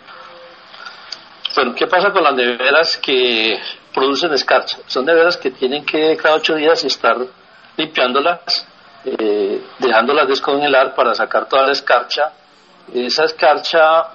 Bueno, ¿qué pasa con las neveras que producen escarcha? Son neveras que tienen que cada ocho días estar limpiándolas, eh, dejándolas descongelar para sacar toda la escarcha. Esa escarcha,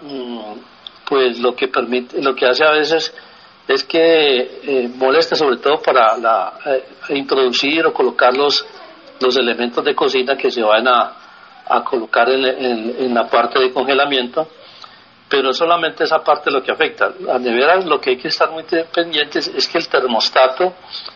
pues lo que permite, lo que hace a veces es que eh, molesta sobre todo para la, eh, introducir o colocar los, los elementos de cocina que se van a, a colocar en, en, en la parte de congelamiento, pero solamente esa parte lo que afecta. Las neveras, lo que hay que estar muy pendientes es que el termostato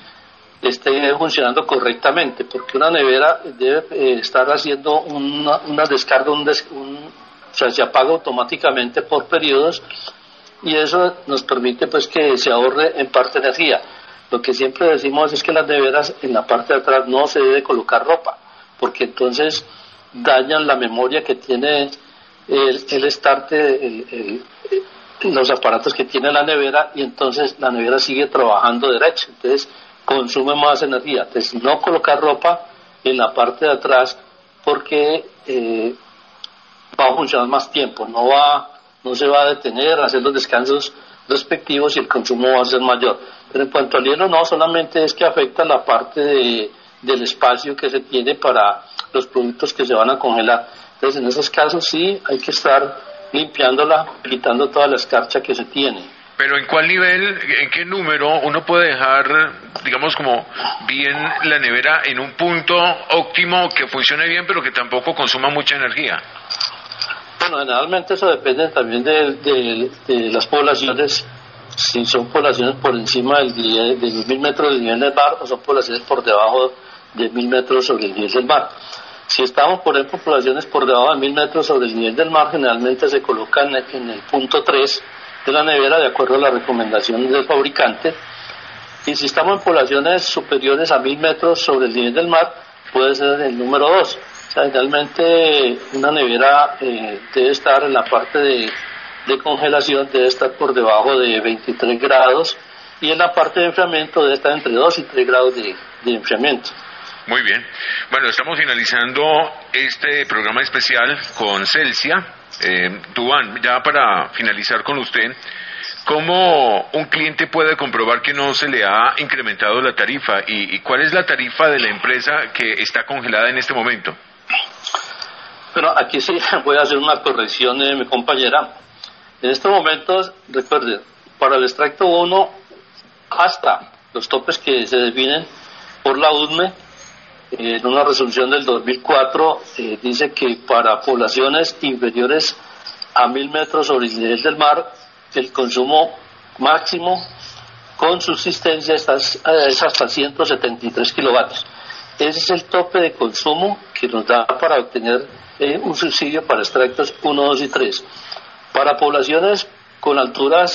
esté funcionando correctamente, porque una nevera debe eh, estar haciendo una, una descarga, un, des, un o sea, se apaga automáticamente por periodos y eso nos permite pues que se ahorre en parte energía. Lo que siempre decimos es que las neveras en la parte de atrás no se debe colocar ropa, porque entonces dañan la memoria que tiene el, el estarte, el, el, los aparatos que tiene la nevera, y entonces la nevera sigue trabajando derecho, entonces consume más energía. Entonces no colocar ropa en la parte de atrás porque eh, va a funcionar más tiempo, no va, no se va a detener a hacer los descansos respectivos y el consumo va a ser mayor. Pero en cuanto al hielo, no solamente es que afecta la parte de, del espacio que se tiene para los productos que se van a congelar. Entonces en esos casos sí hay que estar limpiándola, quitando toda la escarcha que se tiene. Pero ¿en cuál nivel, en qué número uno puede dejar, digamos, como bien la nevera en un punto óptimo que funcione bien pero que tampoco consuma mucha energía? Bueno, generalmente eso depende también de, de, de las poblaciones, si son poblaciones por encima del de los mil metros del nivel del mar o son poblaciones por debajo de mil metros sobre el nivel del mar. Si estamos, por ejemplo, poblaciones por debajo de mil metros sobre el nivel del mar, generalmente se colocan en el punto tres de la nevera de acuerdo a las recomendaciones del fabricante, y si estamos en poblaciones superiores a mil metros sobre el nivel del mar, puede ser el número dos. O sea, realmente una nevera eh, debe estar en la parte de, de congelación, debe estar por debajo de veintitrés grados, y en la parte de enfriamiento debe estar entre dos y tres grados de, de enfriamiento. Muy bien. Bueno, estamos finalizando este programa especial con Celsia. Eh, Duván, ya para finalizar con usted, ¿cómo un cliente puede comprobar que no se le ha incrementado la tarifa? ¿Y, y cuál es la tarifa de la empresa que está congelada en este momento? Bueno, aquí sí voy a hacer una corrección de mi compañera. En estos momentos, recuerden, para el extracto uno, hasta los topes que se definen por la U D M E, en una resolución del dos mil cuatro, eh, dice que para poblaciones inferiores a mil metros sobre el nivel del mar, el consumo máximo con subsistencia es hasta ciento setenta y tres kilovatios. Ese es el tope de consumo que nos da para obtener eh, un subsidio para extractos uno, dos y tres. Para poblaciones con alturas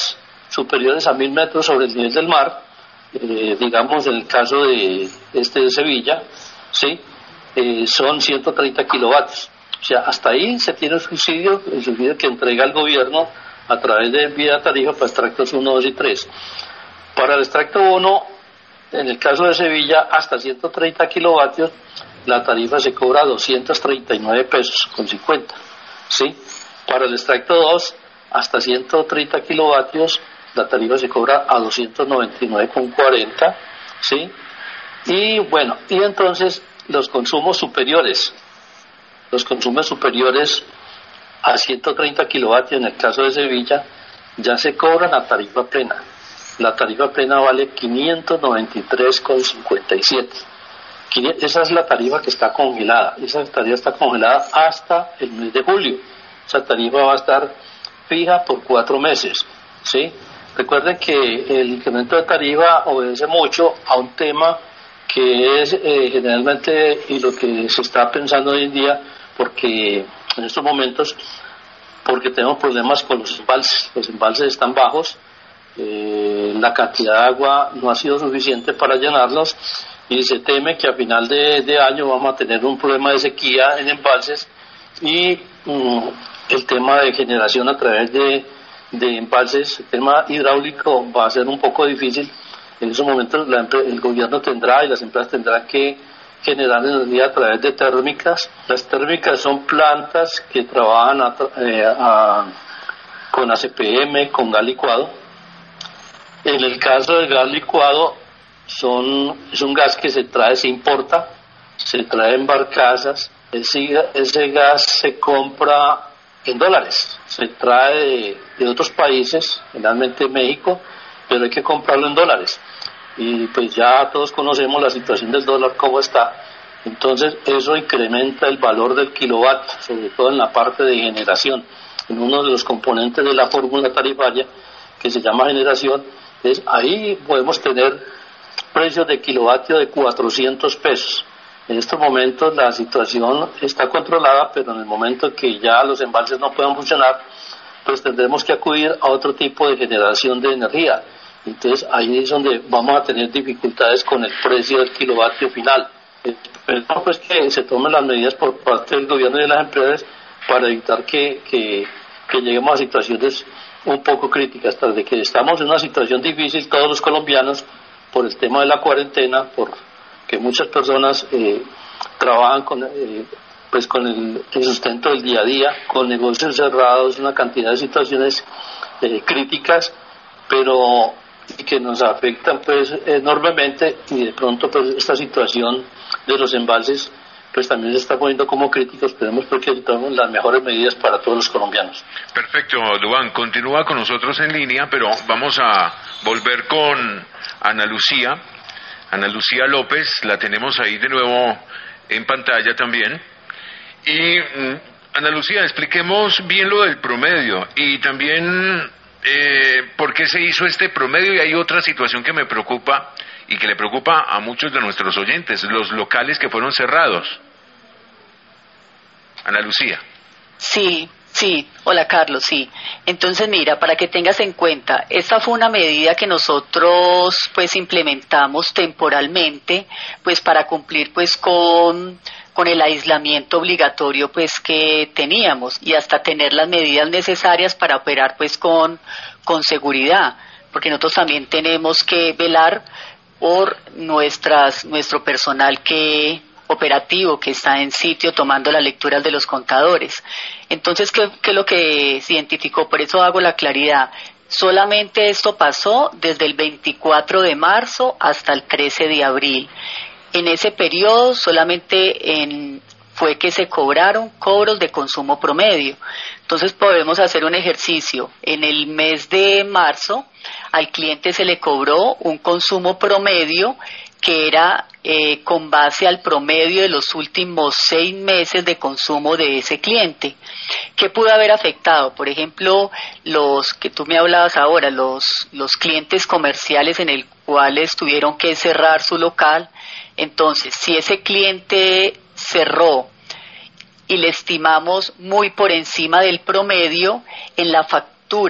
superiores a mil metros sobre el nivel del mar, eh, digamos en el caso de este de Sevilla, ¿sí? eh, son ciento treinta kilovatios. O sea, hasta ahí se tiene el subsidio, el subsidio que entrega el gobierno a través de vía tarifa para extractos uno, dos y tres. Para el extracto uno, en el caso de Sevilla, hasta ciento treinta kilovatios, la tarifa se cobra doscientos treinta y nueve pesos con cincuenta, ¿sí? Para el extracto dos, hasta ciento treinta kilovatios, la tarifa se cobra a doscientos noventa y nueve con cuarenta, ¿sí? Y bueno, y entonces los consumos superiores, los consumos superiores a ciento treinta kilovatios en el caso de Sevilla, ya se cobran a tarifa plena. La tarifa plena vale quinientos noventa y tres con cincuenta y siete. Esa es la tarifa que está congelada. Esa tarifa está congelada hasta el mes de julio. Esa tarifa va a estar fija por cuatro meses, ¿sí? Recuerden que el incremento de tarifa obedece mucho a un tema que es eh, generalmente y lo que se está pensando hoy en día, porque en estos momentos, porque tenemos problemas con los embalses. Los embalses están bajos, eh, la cantidad de agua no ha sido suficiente para llenarlos y se teme que a final de, de año vamos a tener un problema de sequía en embalses y um, el tema de generación a través de, de embalses, el tema hidráulico va a ser un poco difícil. En esos momentos la, el gobierno tendrá y las empresas tendrán que generar energía a través de térmicas. Las térmicas son plantas que trabajan a, eh, a, con A C P M, con gas licuado. En el caso del gas licuado, son, es un gas que se trae, se importa, se trae en barcazas. Ese, ese gas se compra en dólares, se trae de, de otros países, generalmente México, pero hay que comprarlo en dólares. Y pues ya todos conocemos la situación del dólar, cómo está. Entonces eso incrementa el valor del kilovatio, sobre todo en la parte de generación. En uno de los componentes de la fórmula tarifaria, que se llama generación, es ahí podemos tener precios de kilovatio de cuatrocientos pesos. En estos momentos la situación está controlada, pero en el momento que ya los embalses no puedan funcionar, pues tendremos que acudir a otro tipo de generación de energía. Entonces ahí es donde vamos a tener dificultades con el precio del kilovatio final. Esperemos pues que se tomen las medidas por parte del gobierno y de las empresas para evitar que, que, que lleguemos a situaciones un poco críticas, tras de que estamos en una situación difícil todos los colombianos por el tema de la cuarentena, por que muchas personas eh, trabajan con eh, pues con el, el sustento del día a día, con negocios cerrados, una cantidad de situaciones eh, críticas, pero que nos afectan pues enormemente, y de pronto pues esta situación de los embalses pues también se está poniendo como críticos. Esperemos porque tomemos las mejores medidas para todos los colombianos. Perfecto, Duván, continúa con nosotros en línea, pero vamos a volver con Ana Lucía. Ana Lucía López, la tenemos ahí de nuevo en pantalla también. Y Ana Lucía, expliquemos bien lo del promedio y también eh, por qué se hizo este promedio. Y hay otra situación que me preocupa y que le preocupa a muchos de nuestros oyentes, los locales que fueron cerrados. Ana Lucía. Sí, sí. Hola, Carlos, sí. Entonces, mira, para que tengas en cuenta, esta fue una medida que nosotros pues implementamos temporalmente, pues para cumplir pues con con el aislamiento obligatorio pues que teníamos y hasta tener las medidas necesarias para operar pues con con seguridad, porque nosotros también tenemos que velar por nuestras nuestro personal que operativo que está en sitio tomando las lecturas de los contadores. Entonces, ¿qué, qué es lo que se identificó? Por eso hago la claridad. Solamente esto pasó desde el veinticuatro de marzo hasta el trece de abril. En ese periodo solamente en, fue que se cobraron cobros de consumo promedio. Entonces podemos hacer un ejercicio. En el mes de marzo al cliente se le cobró un consumo promedio que era eh, con base al promedio de los últimos seis meses de consumo de ese cliente. ¿Qué pudo haber afectado? Por ejemplo, los que tú me hablabas ahora, los, los clientes comerciales en el cuales tuvieron que cerrar su local. Entonces, si ese cliente cerró y le estimamos muy por encima del promedio, en la factura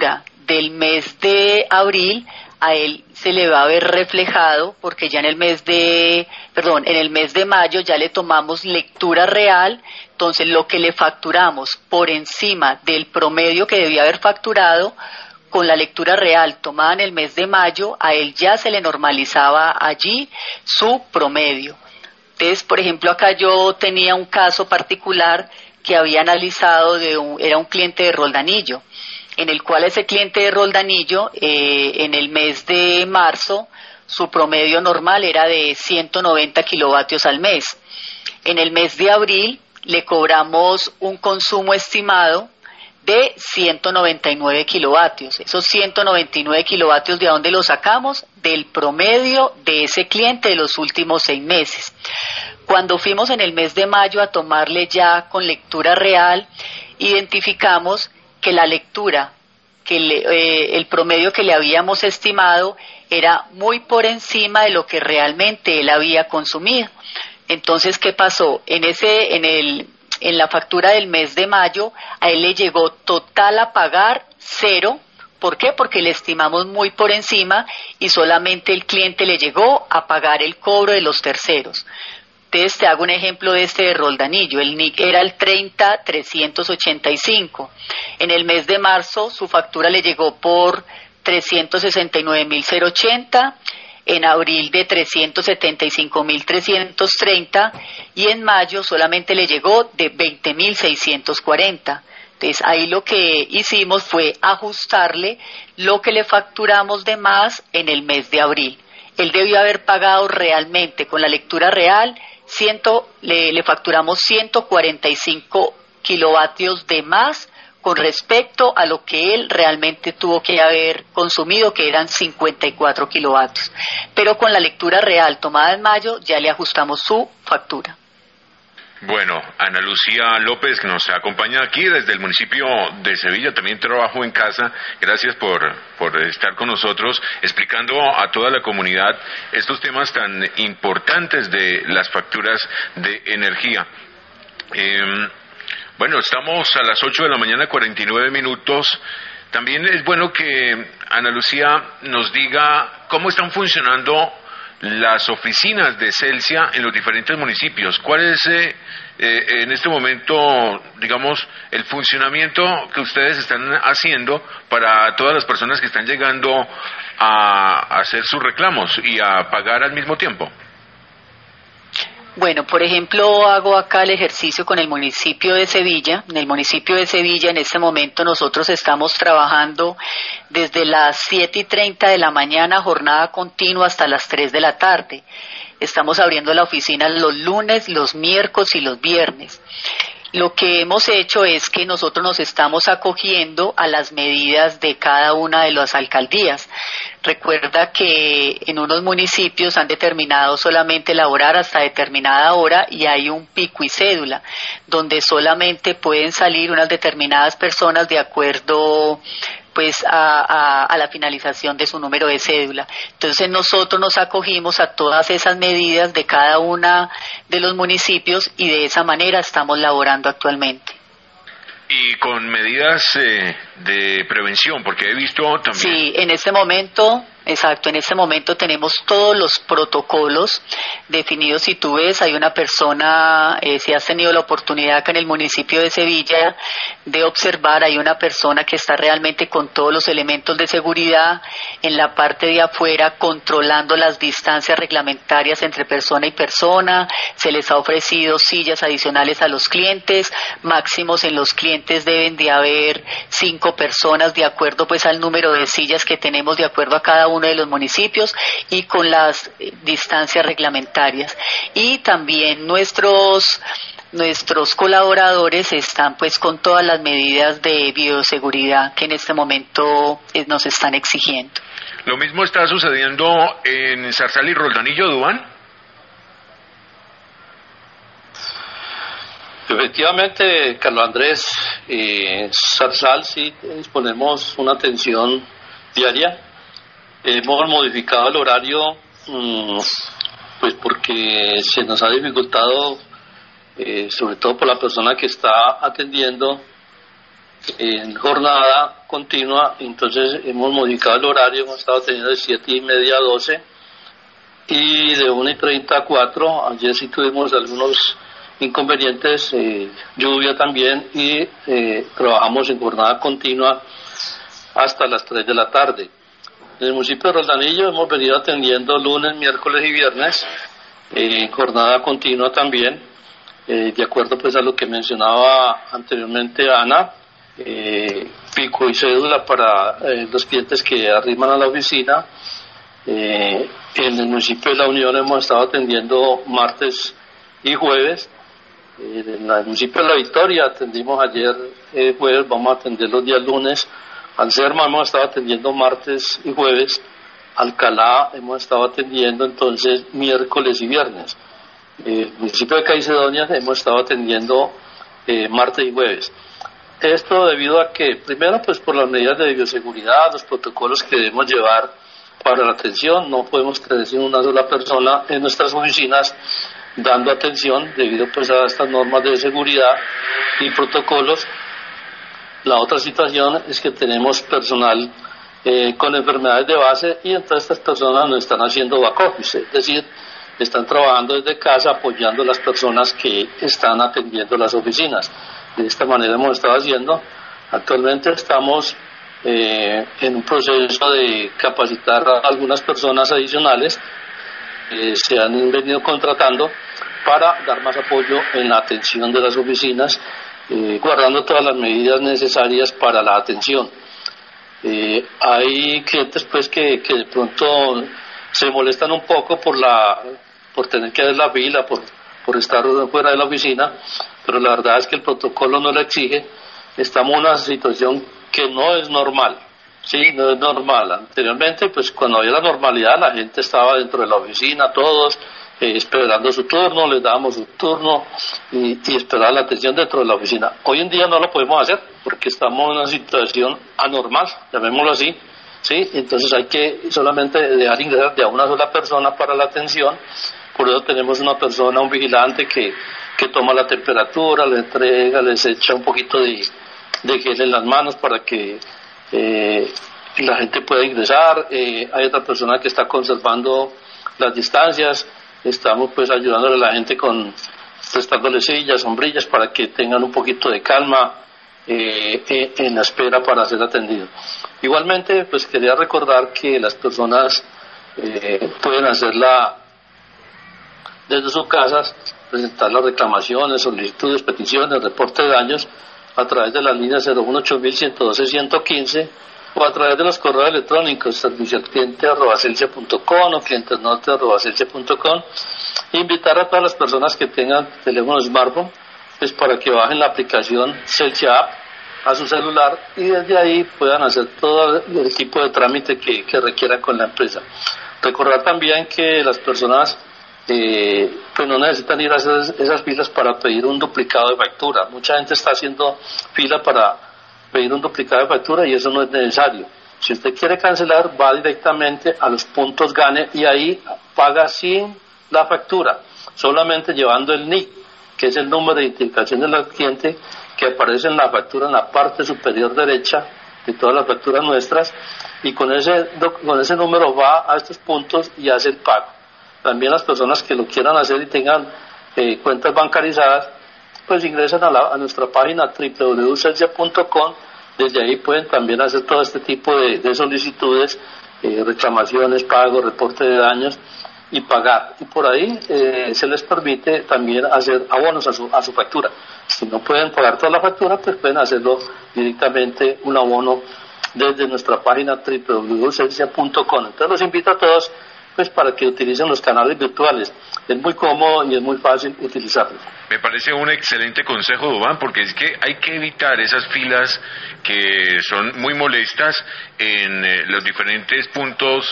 del mes de abril a él se le va a ver reflejado, porque ya en el mes de, perdón, en el mes de mayo ya le tomamos lectura real, entonces lo que le facturamos por encima del promedio que debía haber facturado, con la lectura real tomada en el mes de mayo, a él ya se le normalizaba allí su promedio. Entonces, por ejemplo, acá yo tenía un caso particular que había analizado, de un, era un cliente de Roldanillo, en el cual ese cliente de Roldanillo, eh, en el mes de marzo, su promedio normal era de ciento noventa kilovatios al mes. En el mes de abril le cobramos un consumo estimado de ciento noventa y nueve kilovatios. Esos ciento noventa y nueve kilovatios, ¿de dónde los sacamos? Del promedio de ese cliente de los últimos seis meses. Cuando fuimos en el mes de mayo a tomarle ya con lectura real, identificamos que la lectura, que le, eh, el promedio que le habíamos estimado era muy por encima de lo que realmente él había consumido. Entonces, ¿qué pasó? En ese, en el, en la factura del mes de mayo, a él le llegó total a pagar cero. ¿Por qué? Porque le estimamos muy por encima y solamente el cliente le llegó a pagar el cobro de los terceros. Entonces te hago un ejemplo de este de Roldanillo. El N I C era el treinta mil trescientos ochenta y cinco. En el mes de marzo su factura le llegó por trescientos sesenta y nueve mil ochenta, en abril de trescientos setenta y cinco mil trescientos treinta y en mayo solamente le llegó de veinte mil seiscientos cuarenta. Entonces ahí lo que hicimos fue ajustarle lo que le facturamos de más en el mes de abril. Él debió haber pagado realmente con la lectura real, ciento, le, le facturamos ciento cuarenta y cinco kilovatios de más con respecto a lo que él realmente tuvo que haber consumido, que eran cincuenta y cuatro kilovatios. Pero con la lectura real tomada en mayo ya le ajustamos su factura. Bueno, Ana Lucía López, que nos acompaña aquí desde el municipio de Sevilla, también trabajo en casa. Gracias por, por estar con nosotros explicando a toda la comunidad estos temas tan importantes de las facturas de energía. Eh, bueno, estamos a las ocho de la mañana, cuarenta y nueve minutos. También es bueno que Ana Lucía nos diga cómo están funcionando las oficinas de Celsia en los diferentes municipios. ¿Cuál es eh, eh, en este momento, digamos, el funcionamiento que ustedes están haciendo para todas las personas que están llegando a, a hacer sus reclamos y a pagar al mismo tiempo? Bueno, por ejemplo, hago acá el ejercicio con el municipio de Sevilla. En el municipio de Sevilla, en este momento, nosotros estamos trabajando desde las siete y treinta de la mañana, jornada continua, hasta las tres de la tarde. Estamos abriendo la oficina los lunes, los miércoles y los viernes. Lo que hemos hecho es que nosotros nos estamos acogiendo a las medidas de cada una de las alcaldías. Recuerda que en unos municipios han determinado solamente laborar hasta determinada hora y hay un pico y cédula, donde solamente pueden salir unas determinadas personas de acuerdo pues a, a, a la finalización de su número de cédula. Entonces nosotros nos acogimos a todas esas medidas de cada una de los municipios y de esa manera estamos laborando actualmente. Y con medidas eh, de prevención, porque he visto también... Sí, en este momento, exacto, en este momento tenemos todos los protocolos definidos. Si tú ves, hay una persona, eh, si has tenido la oportunidad acá en el municipio de Sevilla de observar, hay una persona que está realmente con todos los elementos de seguridad en la parte de afuera, controlando las distancias reglamentarias entre persona y persona. Se les ha ofrecido sillas adicionales a los clientes, máximos en los clientes deben de haber cinco personas de acuerdo pues al número de sillas que tenemos de acuerdo a cada uno de los municipios y con las distancias reglamentarias. Y también nuestros nuestros colaboradores están pues con todas las medidas de bioseguridad que en este momento eh, nos están exigiendo. ¿Lo mismo está sucediendo en Zarzal y Roldanillo, Duván? Efectivamente, Carlos Andrés, eh, Zarzal sí disponemos una atención diaria. Hemos modificado el horario mmm, pues porque se nos ha dificultado, eh, sobre todo por la persona que está atendiendo, en jornada continua, entonces hemos modificado el horario, hemos estado teniendo de siete y media a doce y de una y treinta a cuatro. Ayer sí tuvimos algunos inconvenientes, eh, lluvia también, y eh, trabajamos en jornada continua hasta las tres de la tarde. En el municipio de Roldanillo hemos venido atendiendo lunes, miércoles y viernes, en eh, jornada continua también, eh, de acuerdo pues a lo que mencionaba anteriormente Ana, eh, pico y cédula para eh, los clientes que arriman a la oficina. Eh, en el municipio de La Unión hemos estado atendiendo martes y jueves. Eh, en el municipio de La Victoria atendimos ayer eh, jueves, vamos a atender los días lunes. Al Serma hemos estado atendiendo martes y jueves. Alcalá hemos estado atendiendo entonces miércoles y viernes. Eh, el municipio de Caicedonia hemos estado atendiendo eh, martes y jueves. Esto debido a que, primero, pues por las medidas de bioseguridad, los protocolos que debemos llevar para la atención, no podemos tener sin una sola persona en nuestras oficinas dando atención debido pues a estas normas de seguridad y protocolos. La otra situación es que tenemos personal eh, con enfermedades de base y entonces estas personas no están haciendo back office, es decir, están trabajando desde casa apoyando a las personas que están atendiendo las oficinas. De esta manera hemos estado haciendo. Actualmente estamos eh, en un proceso de capacitar a algunas personas adicionales que se han venido contratando para dar más apoyo en la atención de las oficinas, eh, guardando todas las medidas necesarias para la atención. Eh, hay clientes pues que, que de pronto se molestan un poco por la por tener que hacer la fila, por, por estar fuera de la oficina, pero la verdad es que el protocolo no lo exige. Estamos en una situación que no es normal, sí, no es normal. Anteriormente, pues cuando había la normalidad, la gente estaba dentro de la oficina, todos eh, esperando su turno, les dábamos su turno y, y esperar la atención dentro de la oficina. Hoy en día no lo podemos hacer porque estamos en una situación anormal, llamémoslo así, sí. Entonces hay que solamente dejar ingresar de a una sola persona para la atención. Por eso tenemos una persona, un vigilante que, que toma la temperatura, le entrega, les echa un poquito de, de gel en las manos para que eh, la gente pueda ingresar. Eh, hay otra persona que está conservando las distancias. Estamos pues ayudándole a la gente con prestándole sillas, sombrillas para que tengan un poquito de calma eh, eh, en la espera para ser atendido. Igualmente pues quería recordar que las personas eh, pueden hacerla desde sus casas, presentar las reclamaciones, solicitudes, peticiones, reporte de daños a través de la línea cero uno ocho mil ciento doce ciento quince o a través de los correos electrónicos servicio al cliente arroba celsia punto com o clientesnorte arroba celsia punto com. Invitar a todas las personas que tengan teléfono smartphone pues para que bajen la aplicación Celsia App a su celular y desde ahí puedan hacer todo el tipo de trámite que, que requieran con la empresa. Recordar también que las personas Eh, pues no necesitan ir a hacer esas filas para pedir un duplicado de factura. Mucha gente está haciendo fila para pedir un duplicado de factura y eso no es necesario. Si usted quiere cancelar, va directamente a los puntos Gane y ahí paga sin la factura, solamente llevando el N I C, que es el número de identificación del cliente que aparece en la factura en la parte superior derecha de todas las facturas nuestras, y con ese, con ese número va a estos puntos y hace el pago. También las personas que lo quieran hacer y tengan eh, cuentas bancarizadas, pues ingresan a, la, a nuestra página doble u doble u doble u punto celsia punto com. Desde ahí pueden también hacer todo este tipo de, de solicitudes, eh, reclamaciones, pagos, reporte de daños y pagar. Y por ahí eh, se les permite también hacer abonos a su, a su factura. Si no pueden pagar toda la factura, pues pueden hacerlo directamente un abono desde nuestra página doble u doble u doble u punto celsia punto com. Entonces los invito a todos pues para que utilicen los canales virtuales. Es muy cómodo y es muy fácil utilizarlos. Me parece un excelente consejo, Duván, porque es que hay que evitar esas filas que son muy molestas en eh, los diferentes puntos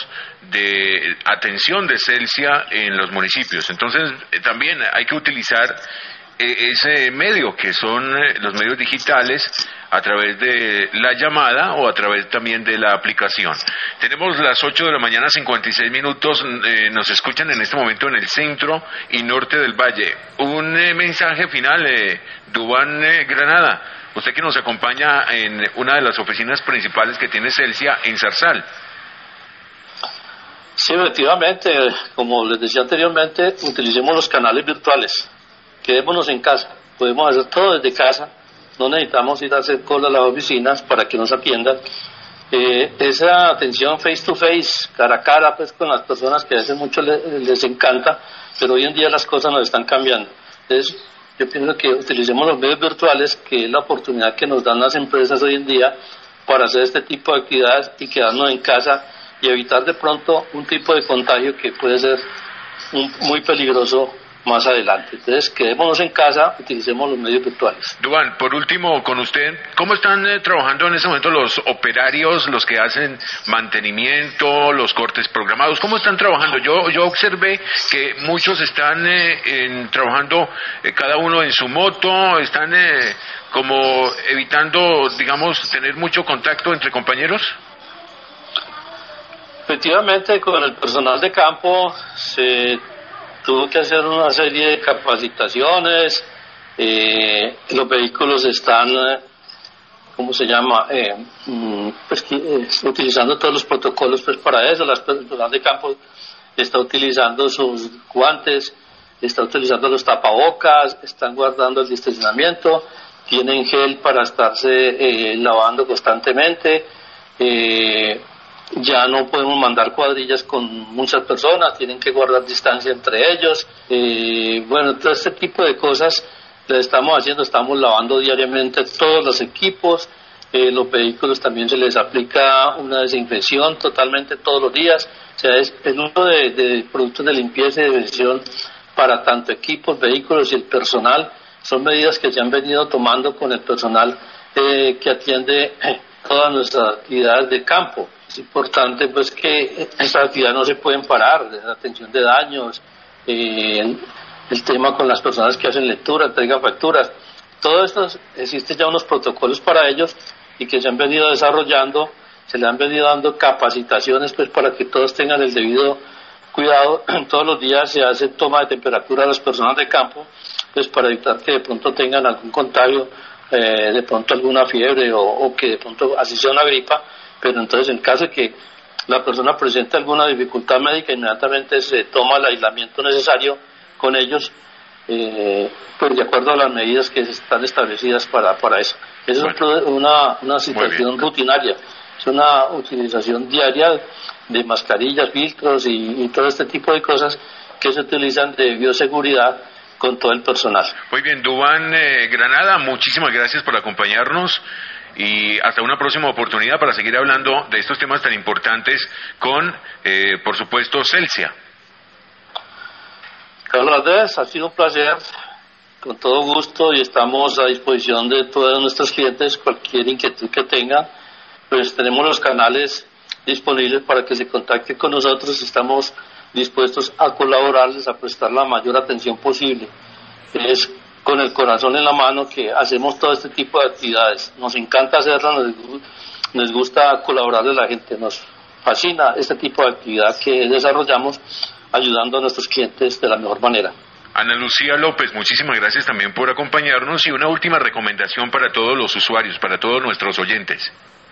de atención de Celsia en los municipios. Entonces, eh, también hay que utilizar eh, ese medio que son eh, los medios digitales a través de la llamada o a través también de la aplicación. Tenemos las ocho de la mañana, cincuenta y seis minutos, eh, nos escuchan en este momento en el centro y norte del valle. Un eh, mensaje final, eh, Duván eh, Granada, usted que nos acompaña en una de las oficinas principales que tiene Celsia en Zarzal. Sí, efectivamente, como les decía anteriormente, utilicemos los canales virtuales, quedémonos en casa, podemos hacer todo desde casa, no necesitamos ir a hacer cola a las oficinas para que nos atiendan. Eh, esa atención face to face, cara a cara, pues con las personas que a veces mucho les, les encanta, pero hoy en día las cosas nos están cambiando. Entonces, yo pienso que utilicemos los medios virtuales, que es la oportunidad que nos dan las empresas hoy en día para hacer este tipo de actividades y quedarnos en casa y evitar de pronto un tipo de contagio que puede ser un, muy peligroso más adelante. Entonces, quedémonos en casa, utilicemos los medios virtuales. Duván, por último, con usted, ¿cómo están eh, trabajando en este momento los operarios, los que hacen mantenimiento, los cortes programados? ¿Cómo están trabajando? Yo yo observé que muchos están eh, en, trabajando eh, cada uno en su moto, están eh, como evitando, digamos, tener mucho contacto entre compañeros. Efectivamente, con el personal de campo se tuvo que hacer una serie de capacitaciones, eh, los vehículos están, eh, ¿cómo se llama? Eh, pues, eh, utilizando todos los protocolos pues para eso, el personal de campo está utilizando sus guantes, está utilizando los tapabocas, están guardando el distanciamiento, tienen gel para estarse eh, lavando constantemente, eh, ya no podemos mandar cuadrillas con muchas personas, tienen que guardar distancia entre ellos. Eh, bueno, todo este tipo de cosas le estamos haciendo, estamos lavando diariamente todos los equipos, eh, los vehículos también se les aplica una desinfección totalmente todos los días, o sea, es el uso de, de productos de limpieza y de desinfección para tanto equipos, vehículos y el personal, son medidas que se han venido tomando con el personal eh, que atiende eh, todas nuestras actividades de campo. Es importante pues que estas actividades no se pueden parar, la atención de daños, eh, el, el tema con las personas que hacen lectura, entregan facturas, todo esto existe ya unos protocolos para ellos y que se han venido desarrollando, se le han venido dando capacitaciones pues para que todos tengan el debido cuidado. Todos los días se hace toma de temperatura a las personas de campo pues para evitar que de pronto tengan algún contagio, eh, de pronto alguna fiebre o, o que de pronto así sea una gripa. Pero entonces en caso de que la persona presente alguna dificultad médica, inmediatamente se toma el aislamiento necesario con ellos, eh, pues de acuerdo a las medidas que están establecidas para, para eso. Eso bueno. Es una, una situación rutinaria, es una utilización diaria de mascarillas, filtros y, y todo este tipo de cosas que se utilizan de bioseguridad con todo el personal. Muy bien, Duván eh, Granada, muchísimas gracias por acompañarnos. Y hasta una próxima oportunidad para seguir hablando de estos temas tan importantes con, eh, por supuesto, Celsia. Carlos Andrés, ha sido un placer, con todo gusto, y estamos a disposición de todos nuestros clientes, cualquier inquietud que tengan, pues tenemos los canales disponibles para que se contacten con nosotros, estamos dispuestos a colaborarles, a prestar la mayor atención posible. Es con el corazón en la mano que hacemos todo este tipo de actividades. Nos encanta hacerlo, nos, nos gusta colaborarle a la gente, nos fascina este tipo de actividad que desarrollamos ayudando a nuestros clientes de la mejor manera. Ana Lucía López, muchísimas gracias también por acompañarnos y una última recomendación para todos los usuarios, para todos nuestros oyentes.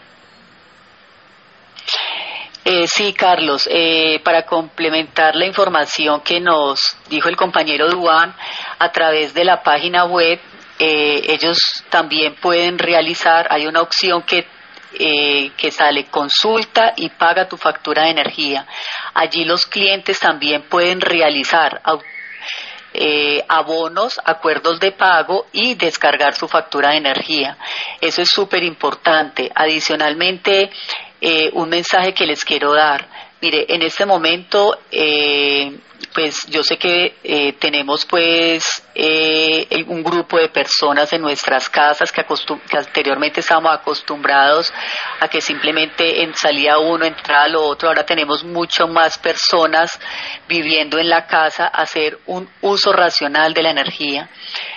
Eh, sí, Carlos, eh, para complementar la información que nos dijo el compañero Duván, a través de la página web, eh, ellos también pueden realizar, hay una opción que, eh, que sale consulta y paga tu factura de energía. Allí los clientes también pueden realizar eh, abonos, acuerdos de pago y descargar su factura de energía. Eso es súper importante. Adicionalmente, Eh, un mensaje que les quiero dar. Mire, en este momento, eh, pues yo sé que eh, tenemos pues eh, un grupo de personas en nuestras casas que, acostum- que anteriormente estábamos acostumbrados a que simplemente en salía uno, entraba lo otro. Ahora tenemos mucho más personas viviendo en la casa a hacer un uso racional de la energía.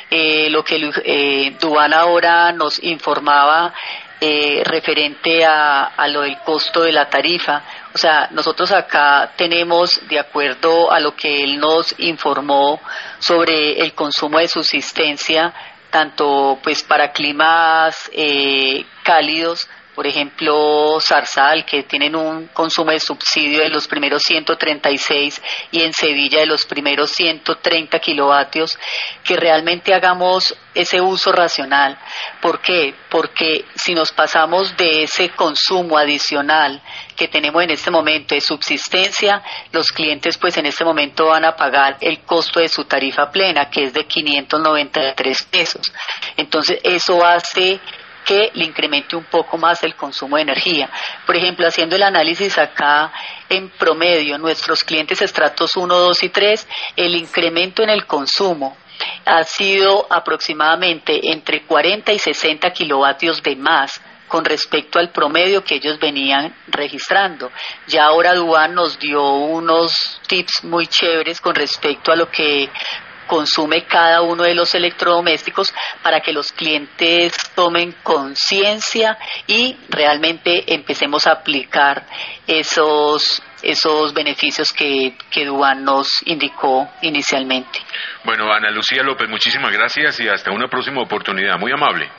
eh, lo que eh, Duván ahora nos informaba eh, referente a, a lo del costo de la tarifa. O sea, nosotros acá tenemos, de acuerdo a lo que él nos informó sobre el consumo de subsistencia, tanto pues para climas eh, cálidos, por ejemplo, Zarzal, que tienen un consumo de subsidio de los primeros ciento treinta y seis, y en Sevilla de los primeros ciento treinta kilovatios, que realmente hagamos ese uso racional. ¿Por qué? Porque si nos pasamos de ese consumo adicional que tenemos en este momento de subsistencia, los clientes pues en este momento van a pagar el costo de su tarifa plena, que es de quinientos noventa y tres pesos. Entonces eso hace que le incremente un poco más el consumo de energía. Por ejemplo, haciendo el análisis acá, en promedio, nuestros clientes estratos uno, dos y tres, el incremento en el consumo ha sido aproximadamente entre cuarenta y sesenta kilovatios de más con respecto al promedio que ellos venían registrando. Ya ahora Duván nos dio unos tips muy chéveres con respecto a lo que consume cada uno de los electrodomésticos para que los clientes tomen conciencia y realmente empecemos a aplicar esos esos beneficios que, que Duván nos indicó inicialmente. Bueno, Ana Lucía López, muchísimas gracias y hasta una próxima oportunidad. Muy amable.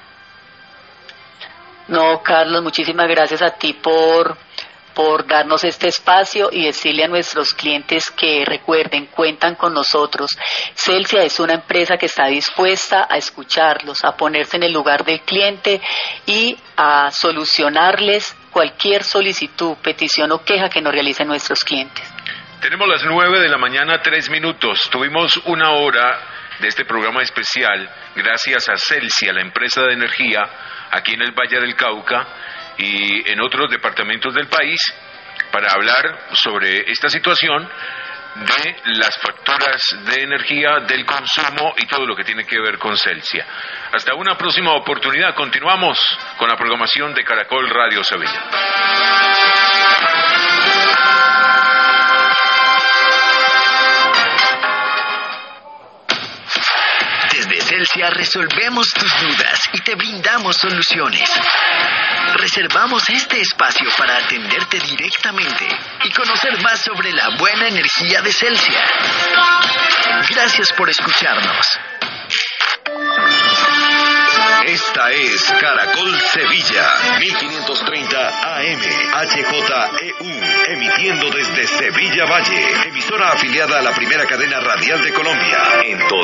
No, Carlos, muchísimas gracias a ti por por darnos este espacio y decirle a nuestros clientes que recuerden, cuentan con nosotros. Celsia es una empresa que está dispuesta a escucharlos, a ponerse en el lugar del cliente y a solucionarles cualquier solicitud, petición o queja que nos realicen nuestros clientes. Tenemos las nueve de la mañana, tres minutos. Tuvimos una hora de este programa especial gracias a Celsia, la empresa de energía aquí en el Valle del Cauca y en otros departamentos del país, para hablar sobre esta situación de las facturas de energía, del consumo y todo lo que tiene que ver con Celsia. Hasta una próxima oportunidad. Continuamos con la programación de Caracol Radio Sevilla. Desde Celsia resolvemos tus dudas y te brindamos soluciones. Reservamos este espacio para atenderte directamente y conocer más sobre la buena energía de Celsia. Gracias por escucharnos. Esta es Caracol Sevilla, mil quinientos treinta A M, H J E U, emitiendo desde Sevilla Valle, emisora afiliada a la primera cadena radial de Colombia, en todo